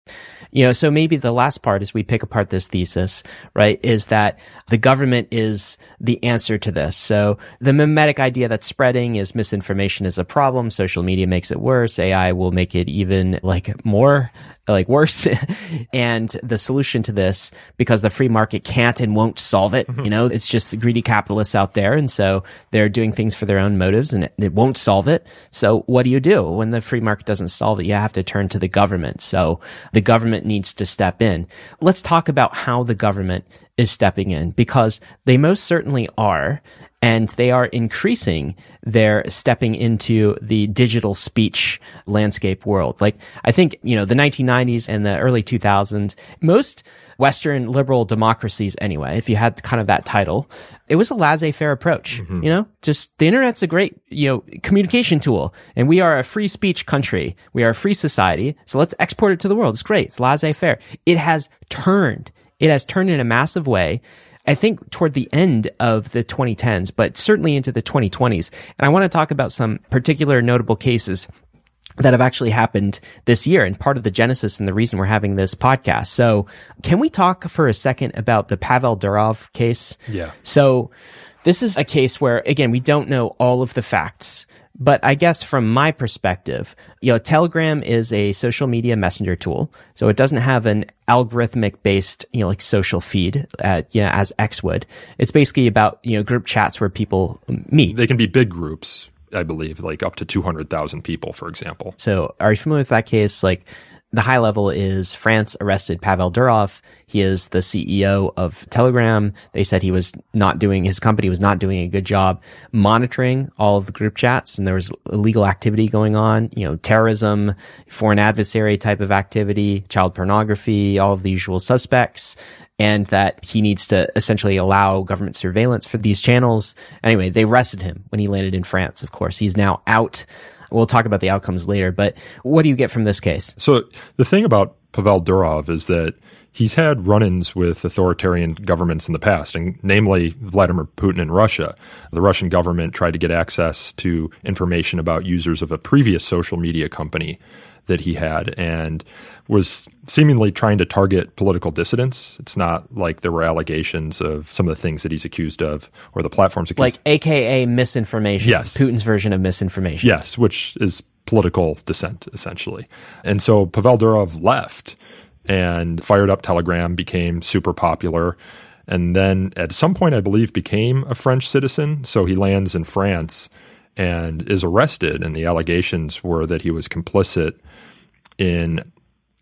So maybe the last part as we pick apart this thesis, right, is that the government is the answer to this. So the mimetic idea that's spreading is misinformation is a problem. Social media makes it worse. AI will make it even worse. And the solution to this, because the free market can't and won't solve it, it's just greedy capitalists out there. And so they're doing things for their own motives and it won't solve it. So what do you do when the free market doesn't solve it? You have to turn to the government. So the government needs to step in. Let's talk about how the government is stepping in, because they most certainly are. And they are increasing their stepping into the digital speech landscape world. Like, I think, the 1990s and the early 2000s, most Western liberal democracies anyway, if you had kind of that title, it was a laissez-faire approach. Just the internet's a great, communication tool, and we are a free speech country. We are a free society. So let's export it to the world. It's great. It's laissez-faire. It has turned in a massive way, I think, toward the end of the 2010s, but certainly into the 2020s. And I want to talk about some particular notable cases that have actually happened this year, and part of the genesis and the reason we're having this podcast. So can we talk for a second about the Pavel Durov case? Yeah. So this is a case where, again, we don't know all of the facts. But I guess from my perspective, Telegram is a social media messenger tool. So it doesn't have an algorithmic based, like social feed, as X would. It's basically about, group chats where people meet. They can be big groups, I believe, like up to 200,000 people, for example. So are you familiar with that case? Like, the high level is France arrested Pavel Durov. He is the CEO of Telegram. They said his company was not doing a good job monitoring all of the group chats, and there was illegal activity going on, terrorism, foreign adversary type of activity, child pornography, all of the usual suspects, and that he needs to essentially allow government surveillance for these channels. Anyway, they arrested him when he landed in France, of course. He's now out. We'll talk about the outcomes later, but what do you get from this case? So the thing about Pavel Durov is that he's had run-ins with authoritarian governments in the past, and namely Vladimir Putin in Russia. The Russian government tried to get access to information about users of a previous social media company that he had, and was seemingly trying to target political dissidents. It's not like there were allegations of some of the things that he's accused of, or the platforms accused. Like AKA misinformation. Yes. Putin's version of misinformation. Yes, which is political dissent, essentially. And so Pavel Durov left and fired up Telegram, became super popular, and then at some point, I believe, became a French citizen. So he lands in France and is arrested, and the allegations were that he was complicit in,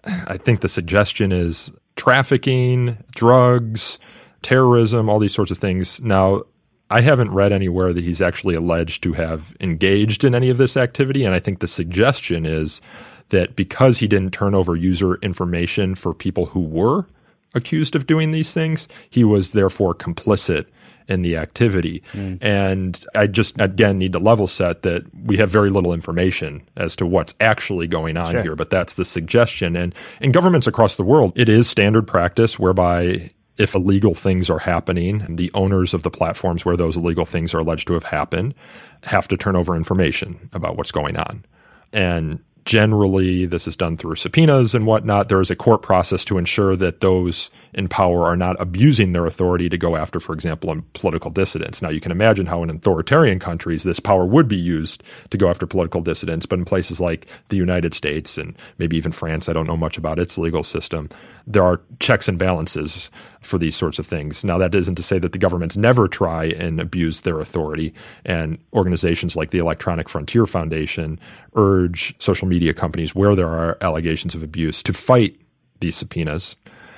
I think the suggestion is, trafficking, drugs, terrorism, all these sorts of things. Now, I haven't read anywhere that he's actually alleged to have engaged in any of this activity, and I think the suggestion is that because he didn't turn over user information for people who were accused of doing these things, he was therefore complicit in the activity. And I just, again, need to level set that we have very little information as to what's actually going on here, but that's the suggestion. And in governments across the world, it is standard practice whereby if illegal things are happening, the owners of the platforms where those illegal things are alleged to have happened have to turn over information about what's going on. And generally, this is done through subpoenas and whatnot. There is a court process to ensure that those in power are not abusing their authority to go after, for example, political dissidents. Now, you can imagine how in authoritarian countries this power would be used to go after political dissidents, but in places like the United States and maybe even France, I don't know much about its legal system, there are checks and balances for these sorts of things. Now, that isn't to say that the governments never try and abuse their authority, and organizations like the Electronic Frontier Foundation urge social media companies where there are allegations of abuse to fight these subpoenas.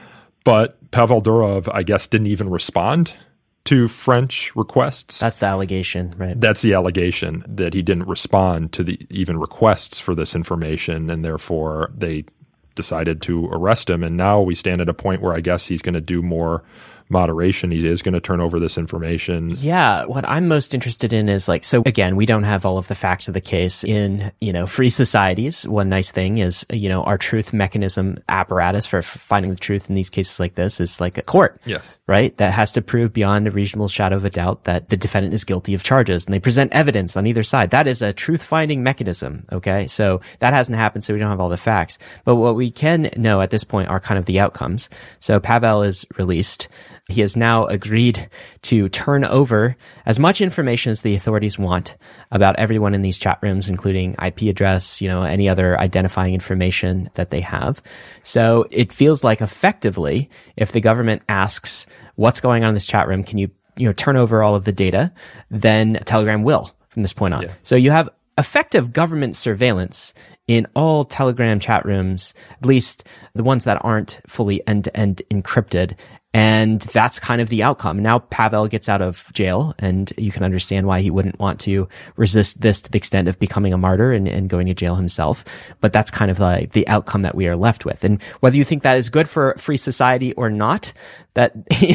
But Pavel Durov, I guess, didn't even respond to French requests. That's the allegation, right? That's the allegation, that he didn't respond to the even requests for this information, and therefore they decided to arrest him. And now we stand at a point where I guess he's going to do more moderation. He is going to turn over this information. Yeah. What I'm most interested in is so again, we don't have all of the facts of the case in, free societies. One nice thing is, our truth mechanism apparatus for finding the truth in these cases like this is like a court. Yes. Right? That has to prove beyond a reasonable shadow of a doubt that the defendant is guilty of charges, and they present evidence on either side. That is a truth finding mechanism. Okay. So that hasn't happened. So we don't have all the facts, but what we can know at this point are kind of the outcomes. So Pavel is released. He has now agreed to turn over as much information as the authorities want about everyone in these chat rooms, including IP address, any other identifying information that they have. So it feels like effectively, if the government asks what's going on in this chat room, can you turn over all of the data, then Telegram will from this point on. Yeah. So you have effective government surveillance in all Telegram chat rooms, at least the ones that aren't fully end-to-end encrypted. And that's kind of the outcome. Now Pavel gets out of jail, and you can understand why he wouldn't want to resist this to the extent of becoming a martyr and going to jail himself. But that's kind of like the outcome that we are left with. And whether you think that is good for free society or not, that,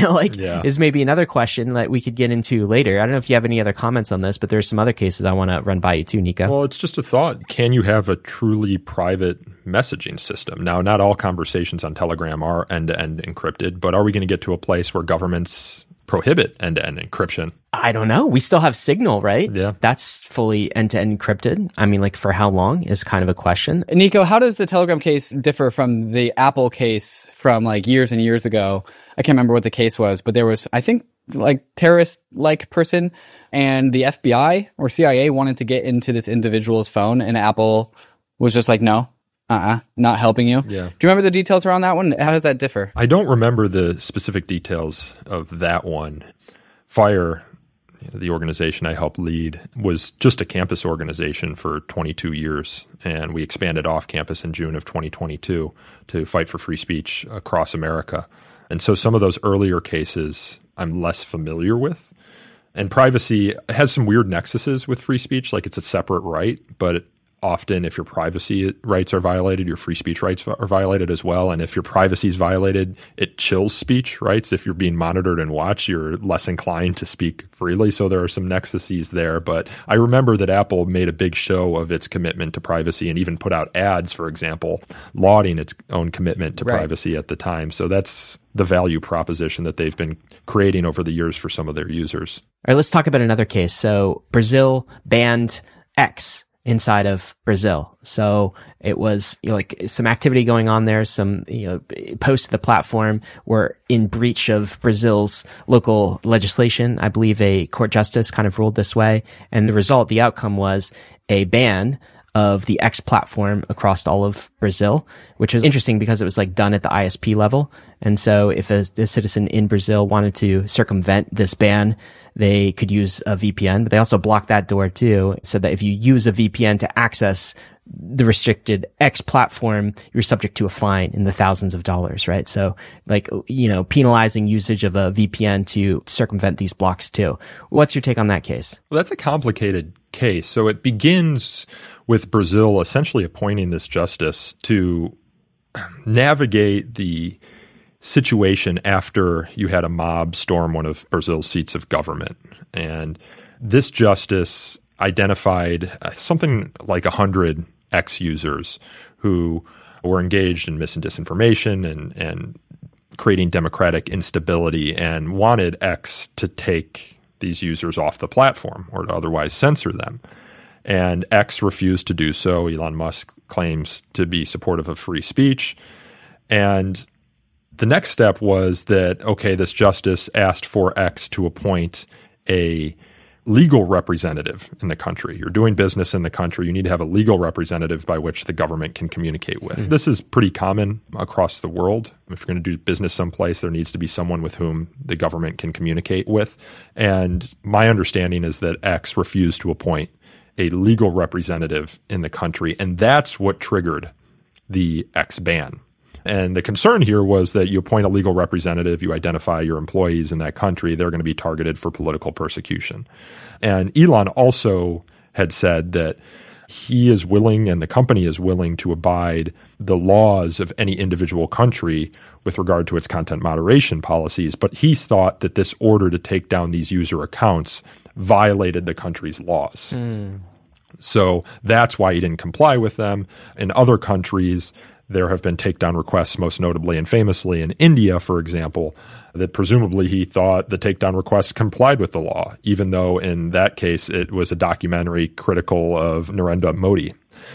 is maybe another question that we could get into later. I don't know if you have any other comments on this, but there's some other cases I want to run by you too, Nico. Well, it's just a thought. Can you have a truly private messaging system? Now, not all conversations on Telegram are end-to-end encrypted, but are we going to get to a place where governments prohibit end-to-end encryption? I don't know. We still have Signal, right? Yeah. That's fully end-to-end encrypted. I mean, for how long is kind of a question. Nico, how does the Telegram case differ from the Apple case from years and years ago? I can't remember what the case was, but there was, I think, terrorist-like person, and the FBI or CIA wanted to get into this individual's phone, and Apple was just like, no. Not helping you. Yeah. Do you remember the details around that one? How does that differ? I don't remember the specific details of that one. FIRE, the organization I helped lead, was just a campus organization for 22 years. And we expanded off campus in June of 2022 to fight for free speech across America. And so some of those earlier cases I'm less familiar with. And privacy has some weird nexuses with free speech, like it's a separate right, but often if your privacy rights are violated, your free speech rights are violated as well. And if your privacy is violated, it chills speech rights. If you're being monitored and watched, you're less inclined to speak freely. So there are some nexuses there. But I remember that Apple made a big show of its commitment to privacy and even put out ads, for example, lauding its own commitment to privacy at the time. So that's the value proposition that they've been creating over the years for some of their users. All right, let's talk about another case. So Brazil banned X inside of Brazil. So it was some activity going on there. Some posts to the platform were in breach of Brazil's local legislation. I believe a court justice kind of ruled this way. And the outcome was a ban of the X platform across all of Brazil, which was interesting because it was done at the ISP level. And so if a citizen in Brazil wanted to circumvent this ban, they could use a VPN, but they also blocked that door too, so that if you use a VPN to access the restricted X platform, you're subject to a fine in the thousands of dollars, right? So penalizing usage of a VPN to circumvent these blocks too. What's your take on that case? Well, that's a complicated case. So it begins with Brazil essentially appointing this justice to navigate the situation after you had a mob storm one of Brazil's seats of government. And this justice identified something like 100 X users who were engaged in mis and disinformation and creating democratic instability, and wanted X to take these users off the platform or to otherwise censor them. And X refused to do so. Elon Musk claims to be supportive of free speech. And the next step was that, this justice asked for X to appoint a legal representative in the country. You're doing business in the country. You need to have a legal representative by which the government can communicate with. Mm-hmm. This is pretty common across the world. If you're going to do business someplace, there needs to be someone with whom the government can communicate with. And my understanding is that X refused to appoint a legal representative in the country. And that's what triggered the X ban. And the concern here was that you appoint a legal representative, you identify your employees in that country, they're going to be targeted for political persecution. And Elon also had said that he is willing and the company is willing to abide the laws of any individual country with regard to its content moderation policies. But he thought that this order to take down these user accounts violated the country's laws. So that's why he didn't comply with them. In other countries, there have been takedown requests, most notably and famously in India, for example, that presumably he thought the takedown requests complied with the law, even though in that case it was a documentary critical of Narendra Modi.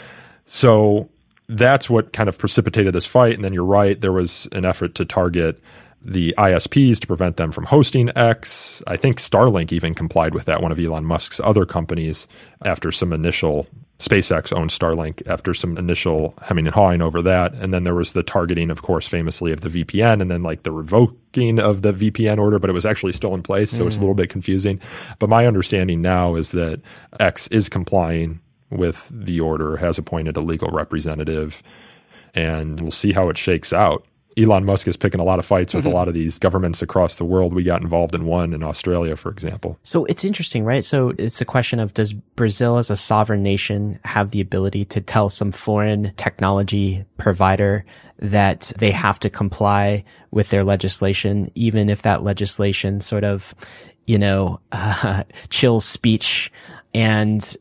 So that's what kind of precipitated this fight. And then you're right, there was an effort to target the ISPs to prevent them from hosting X. I think Starlink even complied with that, one of Elon Musk's other companies, after some initial SpaceX owned Starlink after some initial hemming and hawing over that. And then there was the targeting, of course, famously of the VPN, and then the revoking of the VPN order, but it was actually still in place. So it's a little bit confusing. But my understanding now is that X is complying with the order, has appointed a legal representative, and we'll see how it shakes out. Elon Musk is picking a lot of fights with a lot of these governments across the world. We got involved in one in Australia, for example. So it's interesting, right? So it's a question of, does Brazil as a sovereign nation have the ability to tell some foreign technology provider that they have to comply with their legislation, even if that legislation sort of, chills speech and,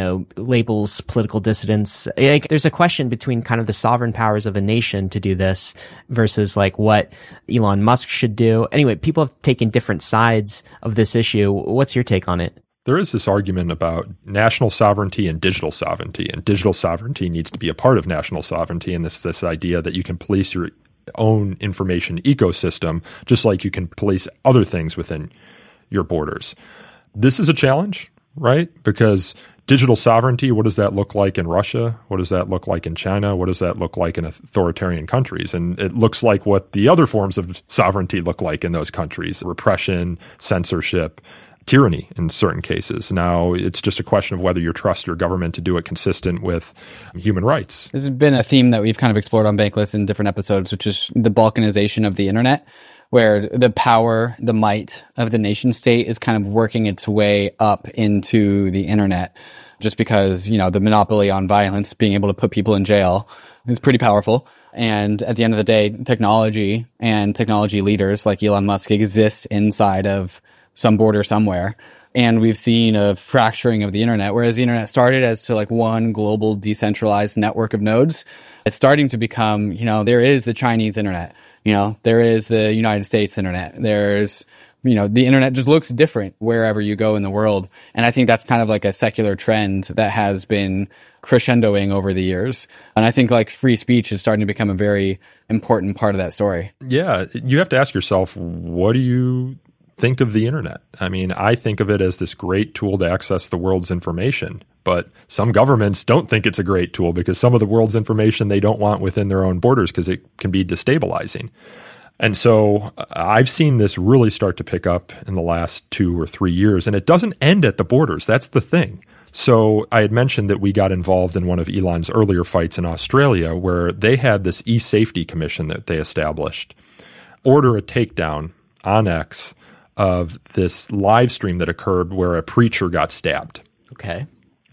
labels political dissidents? Like, there's a question between kind of the sovereign powers of a nation to do this versus like what Elon Musk should do. Anyway, people have taken different sides of this issue. What's your take on it? There is this argument about national sovereignty and digital sovereignty needs to be a part of national sovereignty. And this idea that you can police your own information ecosystem, just like you can police other things within your borders. This is a challenge, right? Because digital sovereignty, what does that look like in Russia? What does that look like in China? What does that look like in authoritarian countries? And it looks like what the other forms of sovereignty look like in those countries: repression, censorship, tyranny in certain cases. Now, it's just a question of whether you trust your government to do it consistent with human rights. This has been a theme that we've kind of explored on Bankless in different episodes, which is the balkanization of the internet, where the power, the might of the nation state is kind of working its way up into the internet. Just because, the monopoly on violence, being able to put people in jail, is pretty powerful. And at the end of the day, technology and technology leaders like Elon Musk exist inside of some border somewhere. And we've seen a fracturing of the internet, whereas the internet started as to like one global decentralized network of nodes. It's starting to become, there is the Chinese internet. There is the United States internet. There's, the internet just looks different wherever you go in the world. And I think that's kind of like a secular trend that has been crescendoing over the years. And I think like free speech is starting to become a very important part of that story. Yeah. You have to ask yourself, what do you think of the internet? I mean, I think of it as this great tool to access the world's information. But some governments don't think it's a great tool because some of the world's information they don't want within their own borders because it can be destabilizing. And so I've seen this really start to pick up in the last 2 or 3 years, and it doesn't end at the borders. That's the thing. So I had mentioned that we got involved in one of Elon's earlier fights in Australia, where they had this e-safety commission that they established order a takedown on X of this live stream that occurred where a preacher got stabbed. Okay.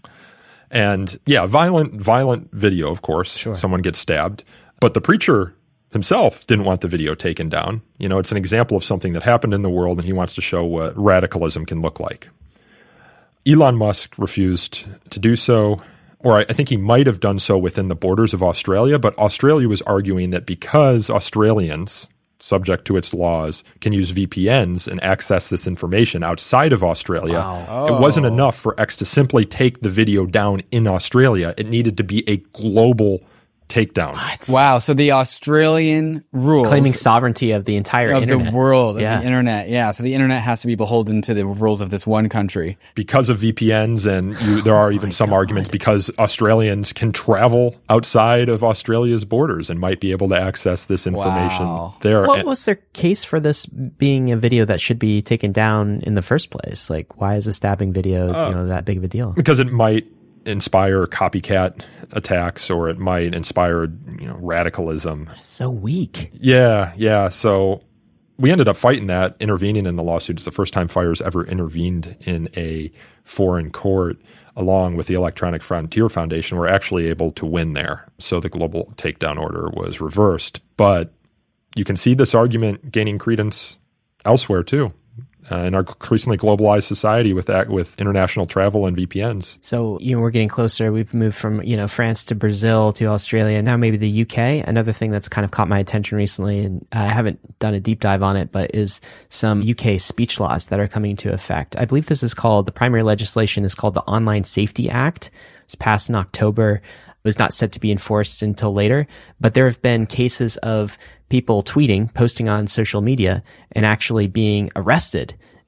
And yeah, violent video, of course. Sure. Someone gets stabbed. But the preacher himself didn't want the video taken down. It's an example of something that happened in the world, and he wants to show what radicalism can look like. Elon Musk refused to do so, or I think he might have done so within the borders of Australia, but Australia was arguing that because Australians, subject to its laws, can use VPNs and access this information outside of Australia. Wow. It wasn't enough for X to simply take the video down in Australia. It needed to be a global takedown. What? Wow. So the Australian rules claiming sovereignty of the entire internet. The world, of the internet. Yeah. So the internet has to be beholden to the rules of this one country. Because of VPNs, and there are even some arguments because Australians can travel outside of Australia's borders and might be able to access this information there. What was their case for this being a video that should be taken down in the first place? Like, why is a stabbing video, that big of a deal? Because it might inspire copycat attacks, or it might inspire, radicalism. So weak. Yeah. So we ended up fighting that, intervening in the lawsuit. It's the first time FIRE's ever intervened in a foreign court, along with the Electronic Frontier Foundation. We're actually able to win there. So the global takedown order was reversed. But you can see this argument gaining credence elsewhere too. In our increasingly globalized society with international travel and VPNs. So, we're getting closer. We've moved from, France to Brazil to Australia, now maybe the UK. Another thing that's kind of caught my attention recently, and I haven't done a deep dive on it, but is some UK speech laws that are coming into effect. I believe this is called, the primary legislation is called the Online Safety Act. It was passed in October. It was not set to be enforced until later, but there have been cases of people tweeting, posting on social media, and actually being arrested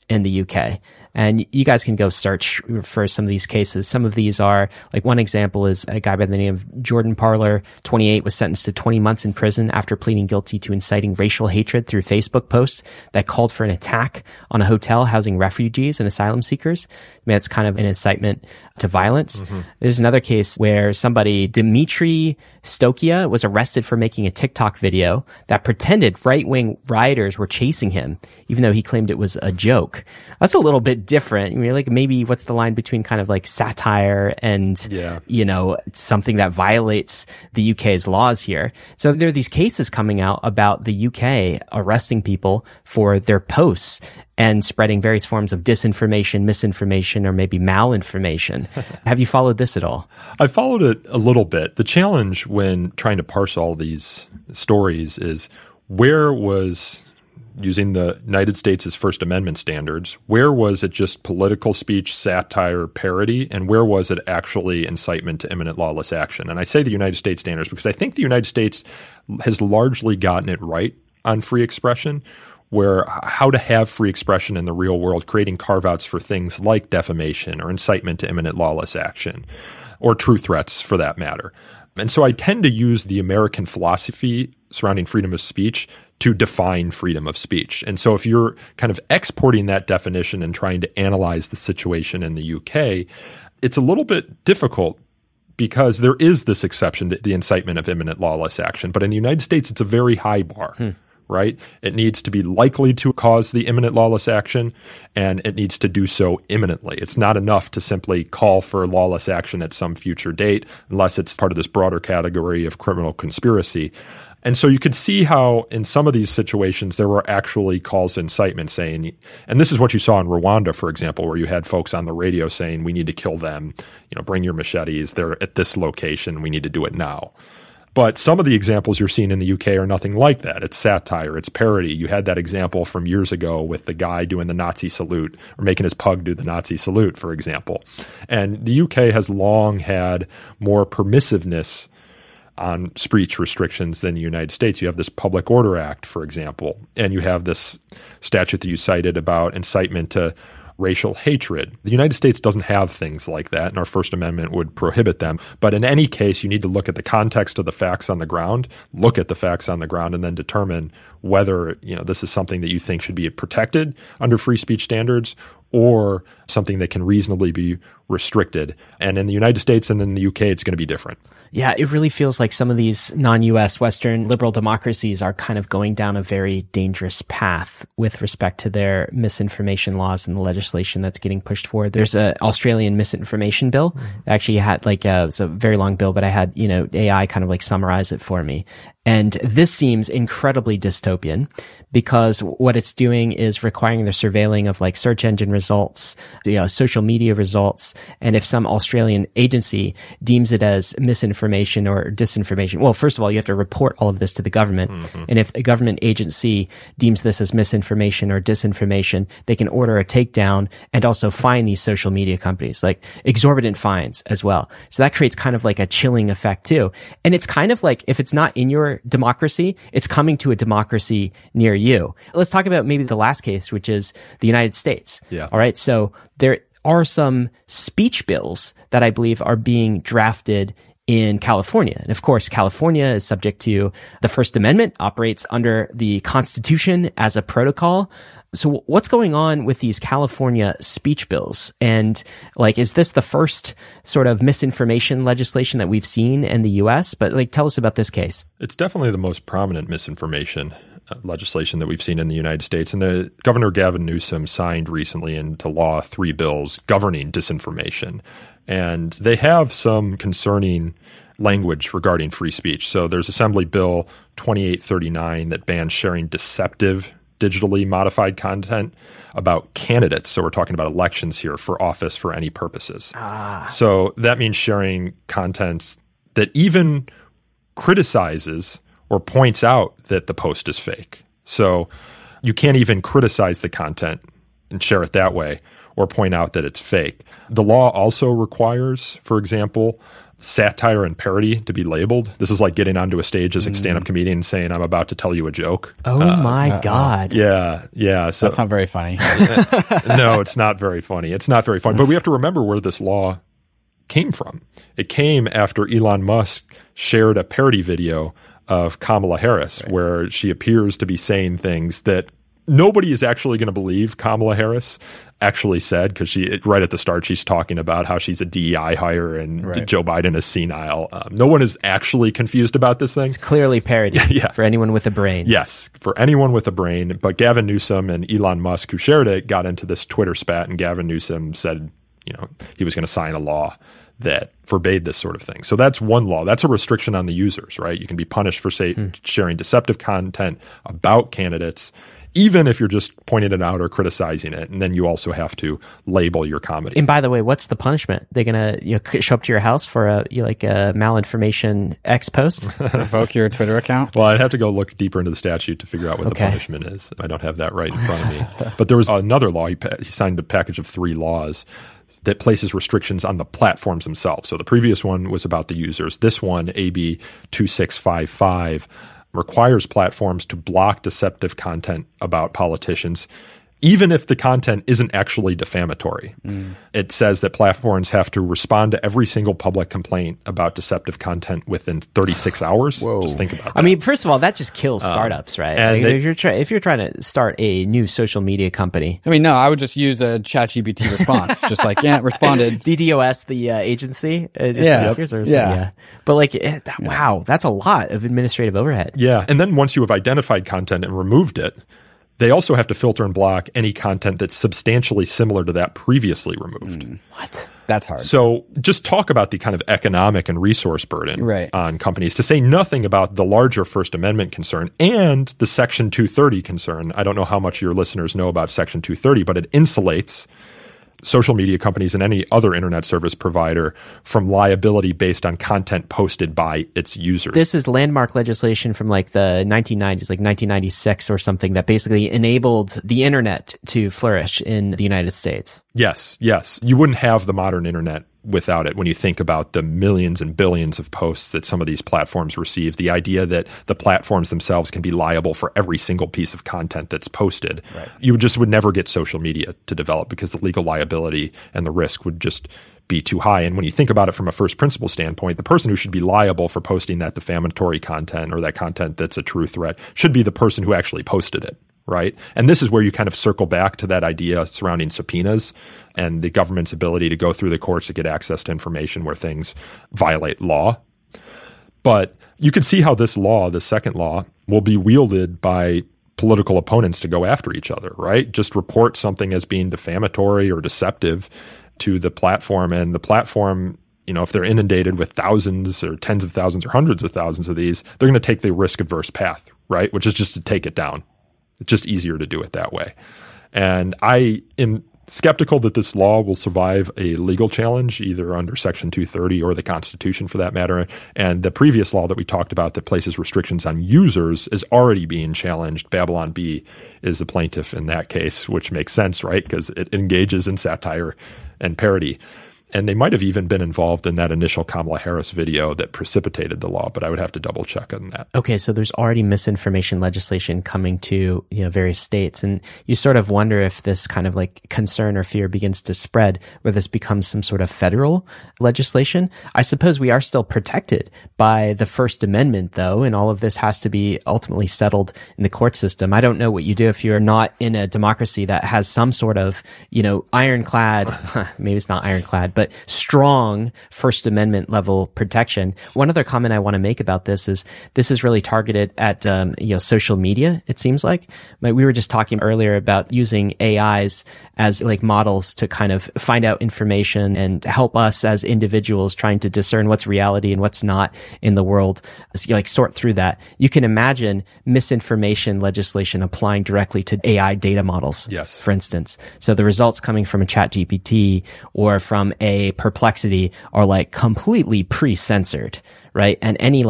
in the UK. And you guys can go search for some of these cases. Some of these are, like one example is a guy by the name of Jordan Parler, 28, was sentenced to 20 months in prison after pleading guilty to inciting racial hatred through Facebook posts that called for an attack on a hotel housing refugees and asylum seekers. I mean, that's kind of an incitement to violence. Mm-hmm. There's another case where somebody, Dimitri Stokia, was arrested for making a TikTok video that pretended right-wing rioters were chasing him, even though he claimed it was a joke. That's a little bit different. I mean, like maybe what's the line between kind of like satire and, something that violates the UK's laws here. So there are these cases coming out about the UK arresting people for their posts and spreading various forms of disinformation, misinformation, or maybe malinformation. Have you followed this at all? I followed it a little bit. The challenge when trying to parse all these stories is where was, using the United States' First Amendment standards, where was it just political speech, satire, parody, and where was it actually incitement to imminent lawless action? And I say the United States standards because I think the United States has largely gotten it right on free expression, where how to have free expression in the real world, creating carve-outs for things like defamation or incitement to imminent lawless action, or true threats for that matter. And so I tend to use the American philosophy surrounding freedom of speech to define freedom of speech. And so if you're kind of exporting that definition and trying to analyze the situation in the UK, it's a little bit difficult because there is this exception to the incitement of imminent lawless action. But in the United States, it's a very high bar. Right? It needs to be likely to cause the imminent lawless action, and it needs to do so imminently. It's not enough to simply call for lawless action at some future date, unless it's part of this broader category of criminal conspiracy. And so you could see how in some of these situations there were actually calls to incitement saying, and this is what you saw in Rwanda, for example, where you had folks on the radio saying, we need to kill them, bring your machetes, they're at this location, we need to do it now. But some of the examples you're seeing in the UK are nothing like that. It's satire, it's parody. You had that example from years ago with the guy doing the Nazi salute or making his pug do the Nazi salute, for example. And the UK has long had more permissiveness on speech restrictions than the United States. You have this Public Order Act, for example, and you have this statute that you cited about incitement to racial hatred. The United States doesn't have things like that, and our First Amendment would prohibit them. But in any case, you need to look at the context of the facts on the ground, look at the facts on the ground, and then determine whether this is something that you think should be protected under free speech standards or something that can reasonably be restricted. And in the United States and in the UK, it's going to be different. Yeah, it really feels like some of these non-US Western liberal democracies are kind of going down a very dangerous path with respect to their misinformation laws and the legislation that's getting pushed forward. There's an Australian misinformation bill. Mm-hmm. Actually, I had it's a very long bill, but I had, AI kind of summarize it for me. And this seems incredibly dystopian because what it's doing is requiring the surveilling of search engine results, social media results. And if some Australian agency deems it as misinformation or disinformation, well, first of all, you have to report all of this to the government. Mm-hmm. And if a government agency deems this as misinformation or disinformation, they can order a takedown and also fine these social media companies, exorbitant fines as well. So that creates kind of a chilling effect too. And it's kind of if it's not in your democracy, it's coming to a democracy near you. Let's talk about maybe the last case, which is the United States. Yeah. All right. So there are some speech bills that I believe are being drafted in California. And of course, California is subject to the First Amendment, operates under the Constitution as a protocol. So what's going on with these California speech bills? And is this the first sort of misinformation legislation that we've seen in the US? But tell us about this case. It's definitely the most prominent misinformation legislation that we've seen in the United States. And the Governor Gavin Newsom signed recently into law 3 bills governing disinformation. And they have some concerning language regarding free speech. So there's Assembly Bill 2839 that bans sharing deceptive digitally modified content about candidates. So we're talking about elections here for office for any purposes. So that means sharing content that even criticizes or points out that the post is fake. So you can't even criticize the content and share it that way. or point out that it's fake. The law also requires, for example, satire and parody to be labeled. This is like getting onto a stage as a stand-up comedian and saying, I'm about to tell you a joke. Oh my God. Yeah. So That's not very funny. no, it's not very funny. It's not very funny. But we have to remember where this law came from. It came after Elon Musk shared a parody video of Kamala Harris, where she appears to be saying things that nobody is actually going to believe Kamala Harris actually said, because right at the start, she's talking about how she's a DEI hire and Joe Biden is senile. No one is actually confused about this thing. It's clearly parody for anyone with a brain. Yes, for anyone with a brain. But Gavin Newsom and Elon Musk, who shared it, got into this Twitter spat, and Gavin Newsom said, he was going to sign a law that forbade this sort of thing. So that's one law. That's a restriction on the users, right? You can be punished for sharing deceptive content about candidates, even if you're just pointing it out or criticizing it. And then you also have to label your comedy. And by the way, what's the punishment? They're going to show up to your house for a malinformation X post? Revoke your Twitter account? Well, I'd have to go look deeper into the statute to figure out what the punishment is. I don't have that right in front of me. But there was another law. He signed a package of 3 laws that places restrictions on the platforms themselves. So the previous one was about the users. This one, AB 2655, requires platforms to block deceptive content about politicians, even if the content isn't actually defamatory. It says that platforms have to respond to every single public complaint about deceptive content within 36 hours. Whoa. Just think about that. I mean, first of all, that just kills startups, right? and if you're trying to start a new social media company. I mean, no, I would just use a ChatGPT response. Just like, responded. DDoS, the agency? Yeah. But wow, that's a lot of administrative overhead. Yeah. And then once you have identified content and removed it, they also have to filter and block any content that's substantially similar to that previously removed. What? That's hard. So just talk about the kind of economic and resource burden on companies, to say nothing about the larger First Amendment concern and the Section 230 concern. I don't know how much your listeners know about Section 230, but it insulates social media companies and any other internet service provider from liability based on content posted by its users. This is landmark legislation from the 1990s, 1996 or something, that basically enabled the internet to flourish in the United States. Yes. You wouldn't have the modern internet without it. When you think about the millions and billions of posts that some of these platforms receive, the idea that the platforms themselves can be liable for every single piece of content that's posted, you would never get social media to develop, because the legal liability and the risk would just be too high. And when you think about it from a first principle standpoint, the person who should be liable for posting that defamatory content or that content that's a true threat should be the person who actually posted it. Right. And this is where you kind of circle back to that idea surrounding subpoenas and the government's ability to go through the courts to get access to information where things violate law. But you can see how this law, the second law, will be wielded by political opponents to go after each other, right? Just report something as being defamatory or deceptive to the platform, and the platform, if they're inundated with thousands or tens of thousands or hundreds of thousands of these, they're going to take the risk-averse path, right? Which is just to take it down. It's just easier to do it that way. And I am skeptical that this law will survive a legal challenge, either under Section 230 or the Constitution for that matter. And the previous law that we talked about that places restrictions on users is already being challenged. Babylon Bee is the plaintiff in that case, which makes sense, right? Because it engages in satire and parody. And they might have even been involved in that initial Kamala Harris video that precipitated the law, but I would have to double check on that. Okay, so there's already misinformation legislation coming to various states, and you sort of wonder if this kind of concern or fear begins to spread, where this becomes some sort of federal legislation. I suppose we are still protected by the First Amendment, though, and all of this has to be ultimately settled in the court system. I don't know what you do if you're not in a democracy that has some sort of, ironclad, maybe it's not ironclad, but strong First Amendment level protection. One other comment I want to make about this is really targeted at social media. It seems like we were just talking earlier about using AIs as models to kind of find out information and help us as individuals trying to discern what's reality and what's not in the world. So sort through that. You can imagine misinformation legislation applying directly to AI data models. Yes. For instance. So the results coming from a ChatGPT or from a Perplexity are completely pre-censored, right? And any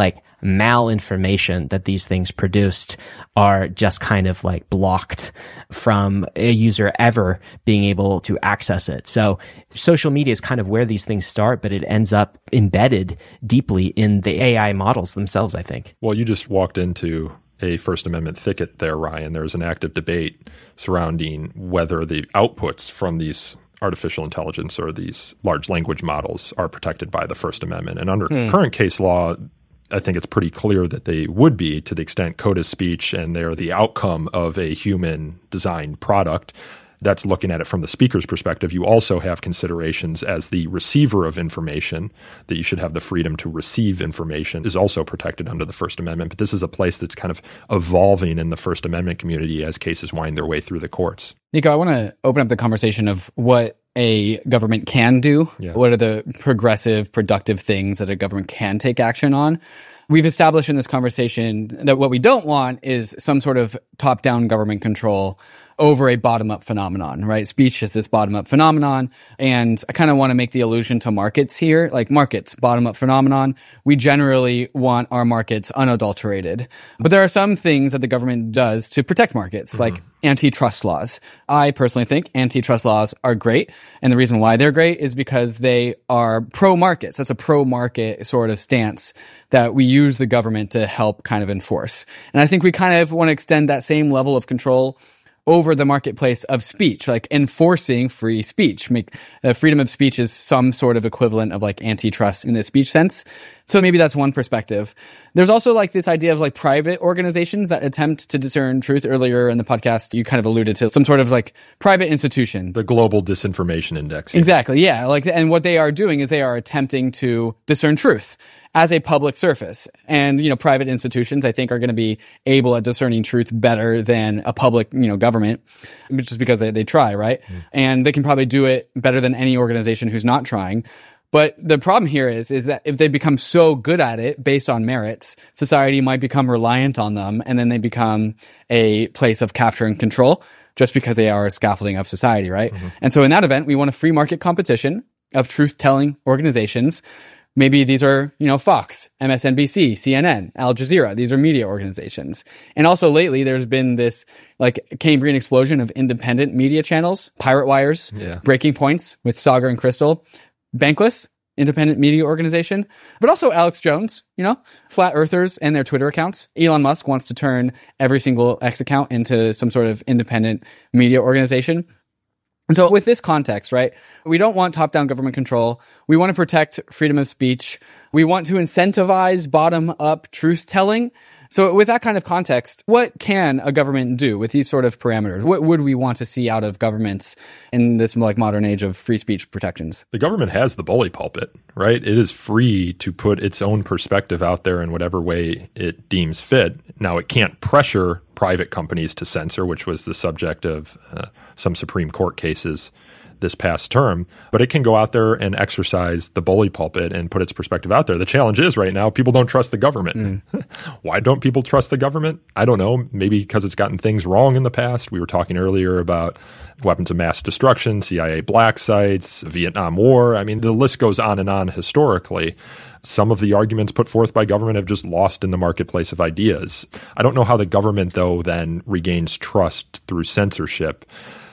malinformation that these things produced are just kind of like blocked from a user ever being able to access it. So social media is kind of where these things start, but it ends up embedded deeply in the AI models themselves, I think. Well, you just walked into a First Amendment thicket there, Ryan. There's an active debate surrounding whether the outputs from these artificial intelligence or these large language models are protected by the First Amendment. And under current case law, I think it's pretty clear that they would be, to the extent code is speech and they're the outcome of a human designed product. That's looking at it from the speaker's perspective. You also have considerations as the receiver of information, that you should have the freedom to receive information is also protected under the First Amendment. But this is a place that's kind of evolving in the First Amendment community as cases wind their way through the courts. Nico, I want to open up the conversation of what a government can do. Yeah. What are the progressive, productive things that a government can take action on? We've established in this conversation that what we don't want is some sort of top-down government control over a bottom-up phenomenon, right? Speech is this bottom-up phenomenon, and I kind of want to make the allusion to markets here, like markets, bottom-up phenomenon. We generally want our markets unadulterated. But there are some things that the government does to protect markets, like antitrust laws. I personally think antitrust laws are great, and the reason why they're great is because they are pro-markets. That's a pro-market sort of stance that we use the government to help kind of enforce. And I think we kind of want to extend that same level of control over the marketplace of speech, like enforcing free speech. Freedom of speech is some sort of equivalent of like antitrust in the speech sense. So maybe that's one perspective. There's also like this idea of like private organizations that attempt to discern truth. Earlier in the podcast, you kind of alluded to some sort of like private institution. The Global Disinformation Index. Exactly. Yeah. Like, and what they are doing is they are attempting to discern truth as a public surface. And, private institutions, I think, are going to be able at discerning truth better than a public, government, just because they try, right? And they can probably do it better than any organization who's not trying. But the problem here is that if they become so good at it based on merits, society might become reliant on them, and then they become a place of capture and control just because they are a scaffolding of society, right? And so in that event, we want a free market competition of truth-telling organizations. Maybe these are, Fox, MSNBC, CNN, Al Jazeera. These are media organizations. And also lately, there's been this Cambrian explosion of independent media channels, Pirate Wires, Breaking Points with Sagar and Crystal, Bankless, independent media organization, but also Alex Jones, Flat Earthers and their Twitter accounts. Elon Musk wants to turn every single X account into some sort of independent media organization. And so with this context, right, we don't want top-down government control. We want to protect freedom of speech. We want to incentivize bottom-up truth-telling. So with that kind of context, what can a government do with these sort of parameters? What would we want to see out of governments in this modern age of free speech protections? The government has the bully pulpit, right? It is free to put its own perspective out there in whatever way it deems fit. Now, it can't pressure private companies to censor, which was the subject of some Supreme Court cases this past term, but it can go out there and exercise the bully pulpit and put its perspective out there. The challenge is right now, people don't trust the government. Why don't people trust the government? I don't know. Maybe because it's gotten things wrong in the past. We were talking earlier about weapons of mass destruction, CIA black sites, Vietnam War. I mean, the list goes on and on historically. Some of the arguments put forth by government have just lost in the marketplace of ideas. I don't know how the government, though, then regains trust through censorship.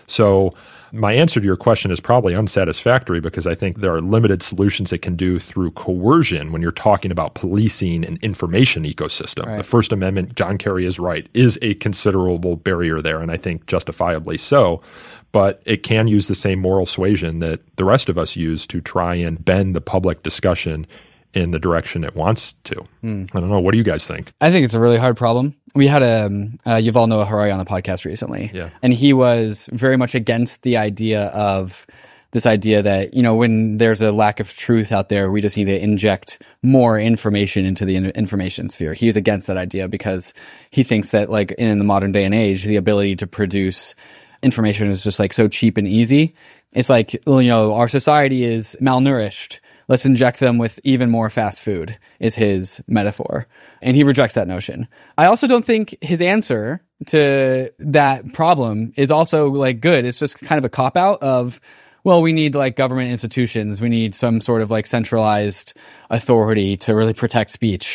So my answer to your question is probably unsatisfactory because I think there are limited solutions it can do through coercion when you're talking about policing an information ecosystem. Right. The First Amendment, John Kerry is right, is a considerable barrier there, and I think justifiably so. But it can use the same moral suasion that the rest of us use to try and bend the public discussion in the direction it wants to. I don't know. What do you guys think? I think it's a really hard problem. We had Yuval Noah Harari on the podcast recently, and he was very much against the idea of this idea that, when there's a lack of truth out there, we just need to inject more information into the information sphere. He's against that idea because he thinks that in the modern day and age, the ability to produce information is just so cheap and easy. It's our society is malnourished. Let's inject them with even more fast food is his metaphor. And he rejects that notion. I also don't think his answer to that problem is also good. It's just kind of a cop-out of, well, we need government institutions. We need some sort of centralized authority to really protect speech.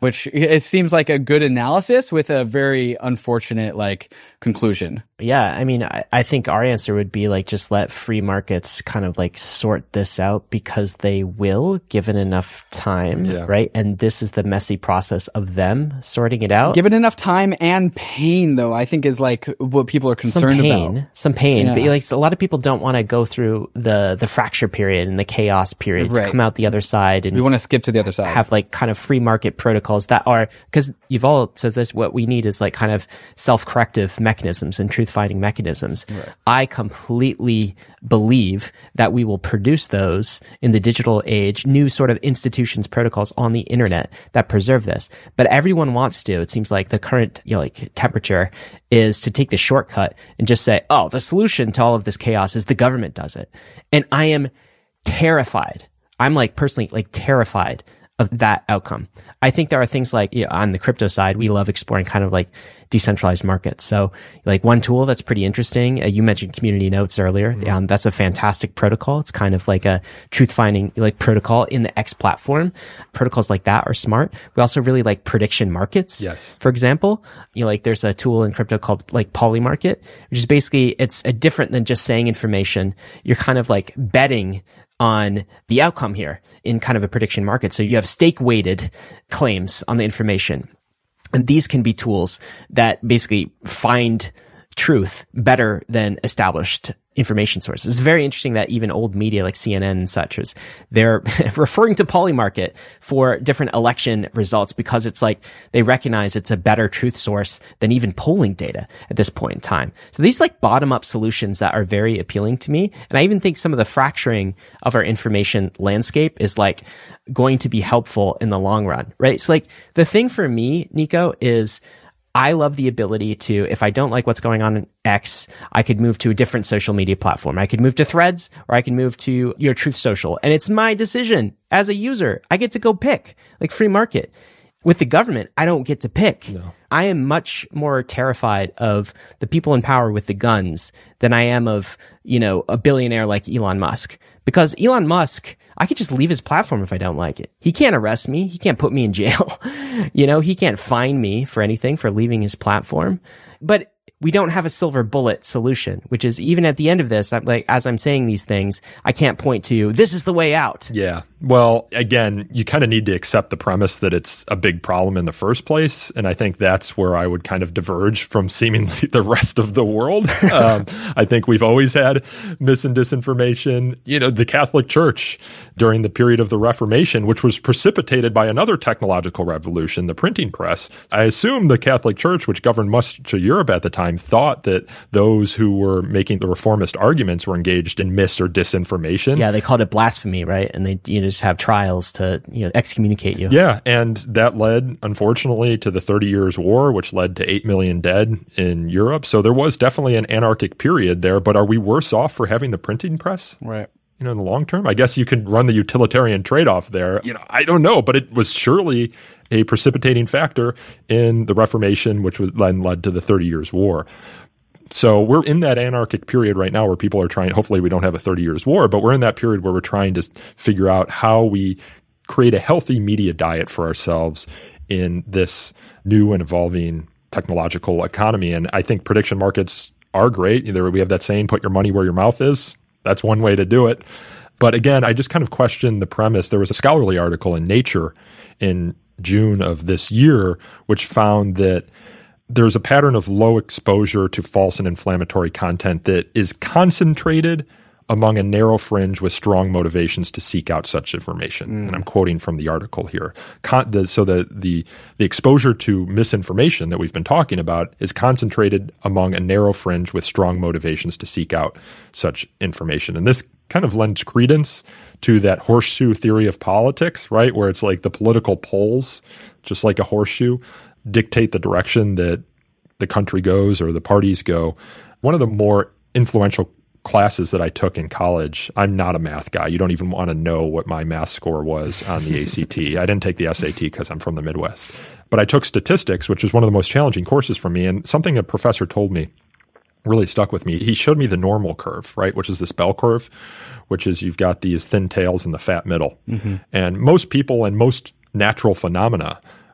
Which it seems like a good analysis with a very unfortunate like conclusion. Yeah, I mean, I think our answer would be like just let free markets kind of like sort this out because they will, given enough time, right? And this is the messy process of them sorting it out. Given enough time and pain, though, I think is like what people are concerned about. Some pain. Yeah. But like a lot of people don't want to go through the fracture period and the chaos period to come out the other side. And we want to skip to the other side. Have like kind of free market protocols that are, because Yuval says this, what we need is like kind of self-corrective mechanisms and truth-finding mechanisms. Right. I completely believe that we will produce those in the digital age, new sort of institutions, protocols on the internet that preserve this. But everyone wants to, it seems like the current, like temperature is to take the shortcut and just say, oh, the solution to all of this chaos is the government does it. And I am terrified. I'm like personally like terrified of that outcome. I think there are things like on the crypto side, we love exploring kind of like decentralized markets. So like one tool that's pretty interesting, you mentioned community notes earlier. That's a fantastic protocol. It's kind of like a truth finding like protocol in the X platform. Protocols like that are smart. We also really like prediction markets. Yes. For example, like there's a tool in crypto called like Polymarket, which is basically, it's a different than just saying information. You're kind of like betting on the outcome here in kind of a prediction market. So you have stake weighted claims on the information. And these can be tools that basically find truth better than established information sources. It's very interesting that even old media like CNN and such, they're referring to Polymarket for different election results because it's like they recognize it's a better truth source than even polling data at this point in time. So these like bottom-up solutions that are very appealing to me. And I even think some of the fracturing of our information landscape is like going to be helpful in the long run, right? So like the thing for me, Nico, is I love the ability to, if I don't like what's going on in X, I could move to a different social media platform. I could move to Threads or I can move to your Truth Social. And it's my decision as a user. I get to go pick, like free market. With the government, I don't get to pick. No. I am much more terrified of the people in power with the guns than I am of, a billionaire like Elon Musk. Because Elon Musk, I could just leave his platform if I don't like it. He can't arrest me. He can't put me in jail. He can't fine me for anything for leaving his platform. But we don't have a silver bullet solution, which is even at the end of this, as I'm saying these things, I can't point to, this is the way out. Yeah. Well, again, you kind of need to accept the premise that it's a big problem in the first place. And I think that's where I would kind of diverge from seemingly the rest of the world. I think we've always had mis and disinformation. The Catholic Church during the period of the Reformation, which was precipitated by another technological revolution, the printing press. I assume the Catholic Church, which governed much of Europe at the time, thought that those who were making the reformist arguments were engaged in mis or disinformation. Yeah, they called it blasphemy, right? And they just have trials to excommunicate you. Yeah, and that led, unfortunately, to the 30 Years' War, which led to 8 million dead in Europe. So there was definitely an anarchic period there. But are we worse off for having the printing press? Right. In the long term? I guess you could run the utilitarian trade-off there. I don't know, but it was surely a precipitating factor in the Reformation, which then led to the 30 Years' War. So we're in that anarchic period right now where people are trying, hopefully we don't have a 30 Years' War, but we're in that period where we're trying to figure out how we create a healthy media diet for ourselves in this new and evolving technological economy. And I think prediction markets are great. We have that saying, put your money where your mouth is. That's one way to do it. But again, I just kind of question the premise. There was a scholarly article in Nature in June of this year, which found that there's a pattern of low exposure to false and inflammatory content that is concentrated among a narrow fringe with strong motivations to seek out such information. And I'm quoting from the article here. So the exposure to misinformation that we've been talking about is concentrated among a narrow fringe with strong motivations to seek out such information. And this kind of lends credence to that horseshoe theory of politics, right? Where it's like the political poles, just like a horseshoe, dictate the direction that the country goes or the parties go. One of the more influential classes that I took in college, I'm not a math guy. You don't even want to know what my math score was on the ACT. I didn't take the SAT because I'm from the Midwest. But I took statistics, which was one of the most challenging courses for me. And something a professor told me really stuck with me. He showed me the normal curve, right, which is this bell curve, which is you've got these thin tails in the fat middle. And most people and most natural phenomena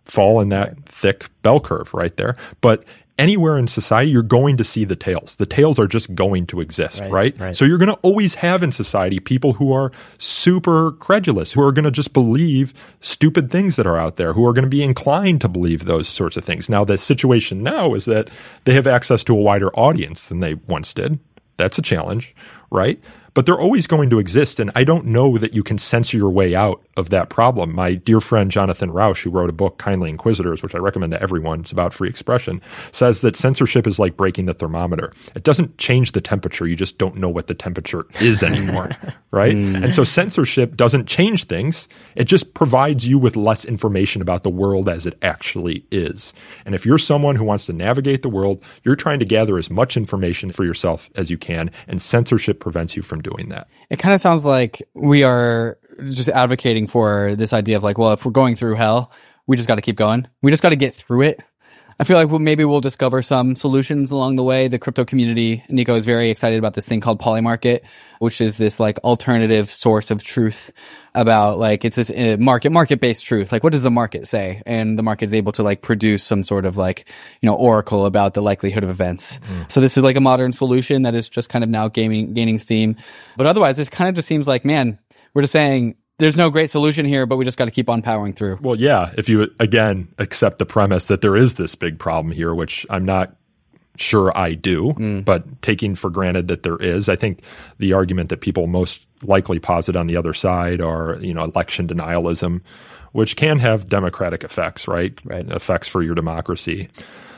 fall in that thick bell curve right there. But anywhere in society, you're going to see the tails. The tails are just going to exist, right? So you're going to always have in society people who are super credulous, who are going to just believe stupid things that are out there, who are going to be inclined to believe those sorts of things. Now, the situation now is that they have access to a wider audience than they once did. That's a challenge, right? But they're always going to exist, and I don't know that you can censor your way out of that problem. My dear friend Jonathan Rauch, who wrote a book, Kindly Inquisitors, which I recommend to everyone, it's about free expression, says that censorship is like breaking the thermometer. It doesn't change the temperature, you just don't know what the temperature is anymore, right? And so censorship doesn't change things, it just provides you with less information about the world as it actually is. And if you're someone who wants to navigate the world, you're trying to gather as much information for yourself as you can, and censorship prevents you from doing that. It kind of sounds like we are just advocating for this idea of like, well, if we're going through hell, we just got to keep going. We just got to get through it. I feel like maybe we'll discover some solutions along the way. The crypto community, Nico, is very excited about this thing called Polymarket, which is this like alternative source of truth about like, it's this market-based truth. Like, what does the market say? And the market is able to like produce some sort of like, oracle about the likelihood of events. So this is like a modern solution that is just kind of now gaining steam. But otherwise, this kind of just seems like, man, we're just saying, there's no great solution here, but we just got to keep on powering through. Well, yeah, if you, again, accept the premise that there is this big problem here, which I'm not sure I do, but taking for granted that there is, I think the argument that people most likely posit on the other side are, election denialism, which can have democratic effects, right? Effects for your democracy.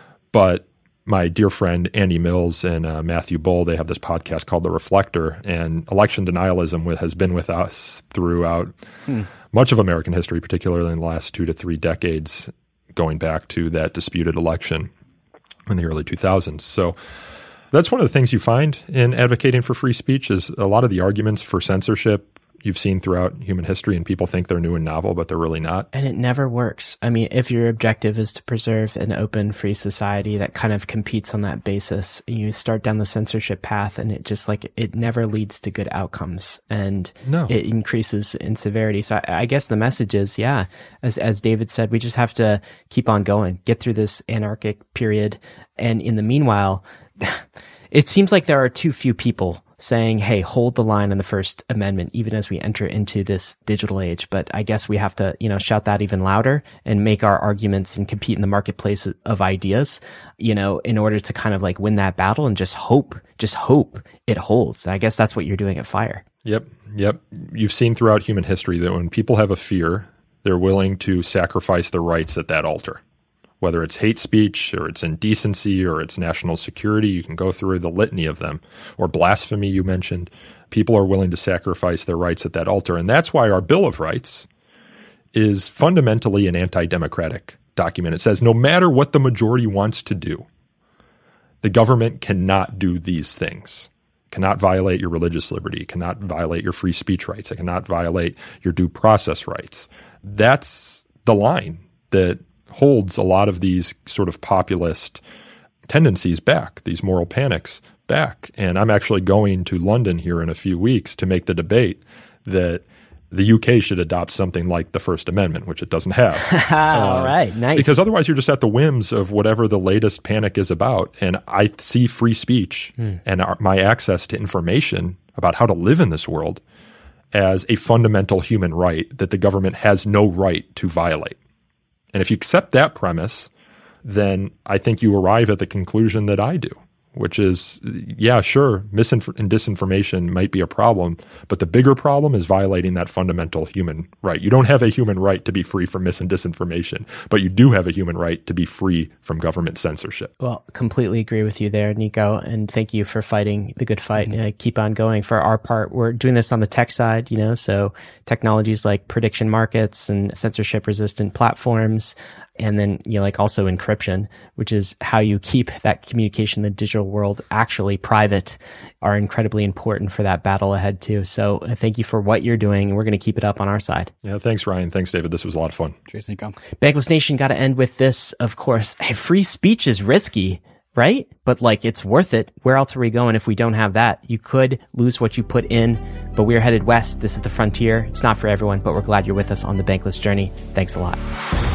But my dear friend Andy Mills and Matthew Bull, they have this podcast called The Reflector, and election denialism has been with us throughout much of American history, particularly in the last 2 to 3 decades, going back to that disputed election in the early 2000s. So that's one of the things you find in advocating for free speech is a lot of the arguments for censorship you've seen throughout human history, and people think they're new and novel, but they're really not. And it never works. I mean, if your objective is to preserve an open, free society that kind of competes on that basis, you start down the censorship path, and it just like, it never leads to good outcomes, and it increases in severity. So I guess the message is, as David said, we just have to keep on going, get through this anarchic period. And in the meanwhile, it seems like there are too few people saying, hey, hold the line on the First Amendment, even as we enter into this digital age. But I guess we have to, shout that even louder and make our arguments and compete in the marketplace of ideas, in order to kind of like win that battle and just hope it holds. I guess that's what you're doing at FIRE. Yep. You've seen throughout human history that when people have a fear, they're willing to sacrifice their rights at that altar. Whether it's hate speech or it's indecency or it's national security, you can go through the litany of them. Or blasphemy, you mentioned. People are willing to sacrifice their rights at that altar. And that's why our Bill of Rights is fundamentally an anti-democratic document. It says no matter what the majority wants to do, the government cannot do these things. Cannot violate your religious liberty, cannot violate your free speech rights, it cannot violate your due process rights. That's the line that holds a lot of these sort of populist tendencies back, these moral panics back. And I'm actually going to London here in a few weeks to make the debate that the UK should adopt something like the First Amendment, which it doesn't have. All right, nice. Because otherwise you're just at the whims of whatever the latest panic is about. And I see free speech and my access to information about how to live in this world as a fundamental human right that the government has no right to violate. And if you accept that premise, then I think you arrive at the conclusion that I do, which is, sure, and disinformation might be a problem, but the bigger problem is violating that fundamental human right. You don't have a human right to be free from mis and disinformation, but you do have a human right to be free from government censorship. Well, completely agree with you there, Nico, and thank you for fighting the good fight. Keep on going. For our part, we're doing this on the tech side, so technologies like prediction markets and censorship-resistant platforms, and then, also encryption, which is how you keep that communication in the digital world actually private, are incredibly important for that battle ahead too. So thank you for what you're doing. We're going to keep it up on our side. Yeah, thanks, Ryan. Thanks, David. This was a lot of fun. Cheers, Nico. Bankless Nation, got to end with this, of course. Hey, free speech is risky, right? But it's worth it. Where else are we going if we don't have that? You could lose what you put in, but we're headed west. This is the frontier. It's not for everyone, but we're glad you're with us on the Bankless journey. Thanks a lot.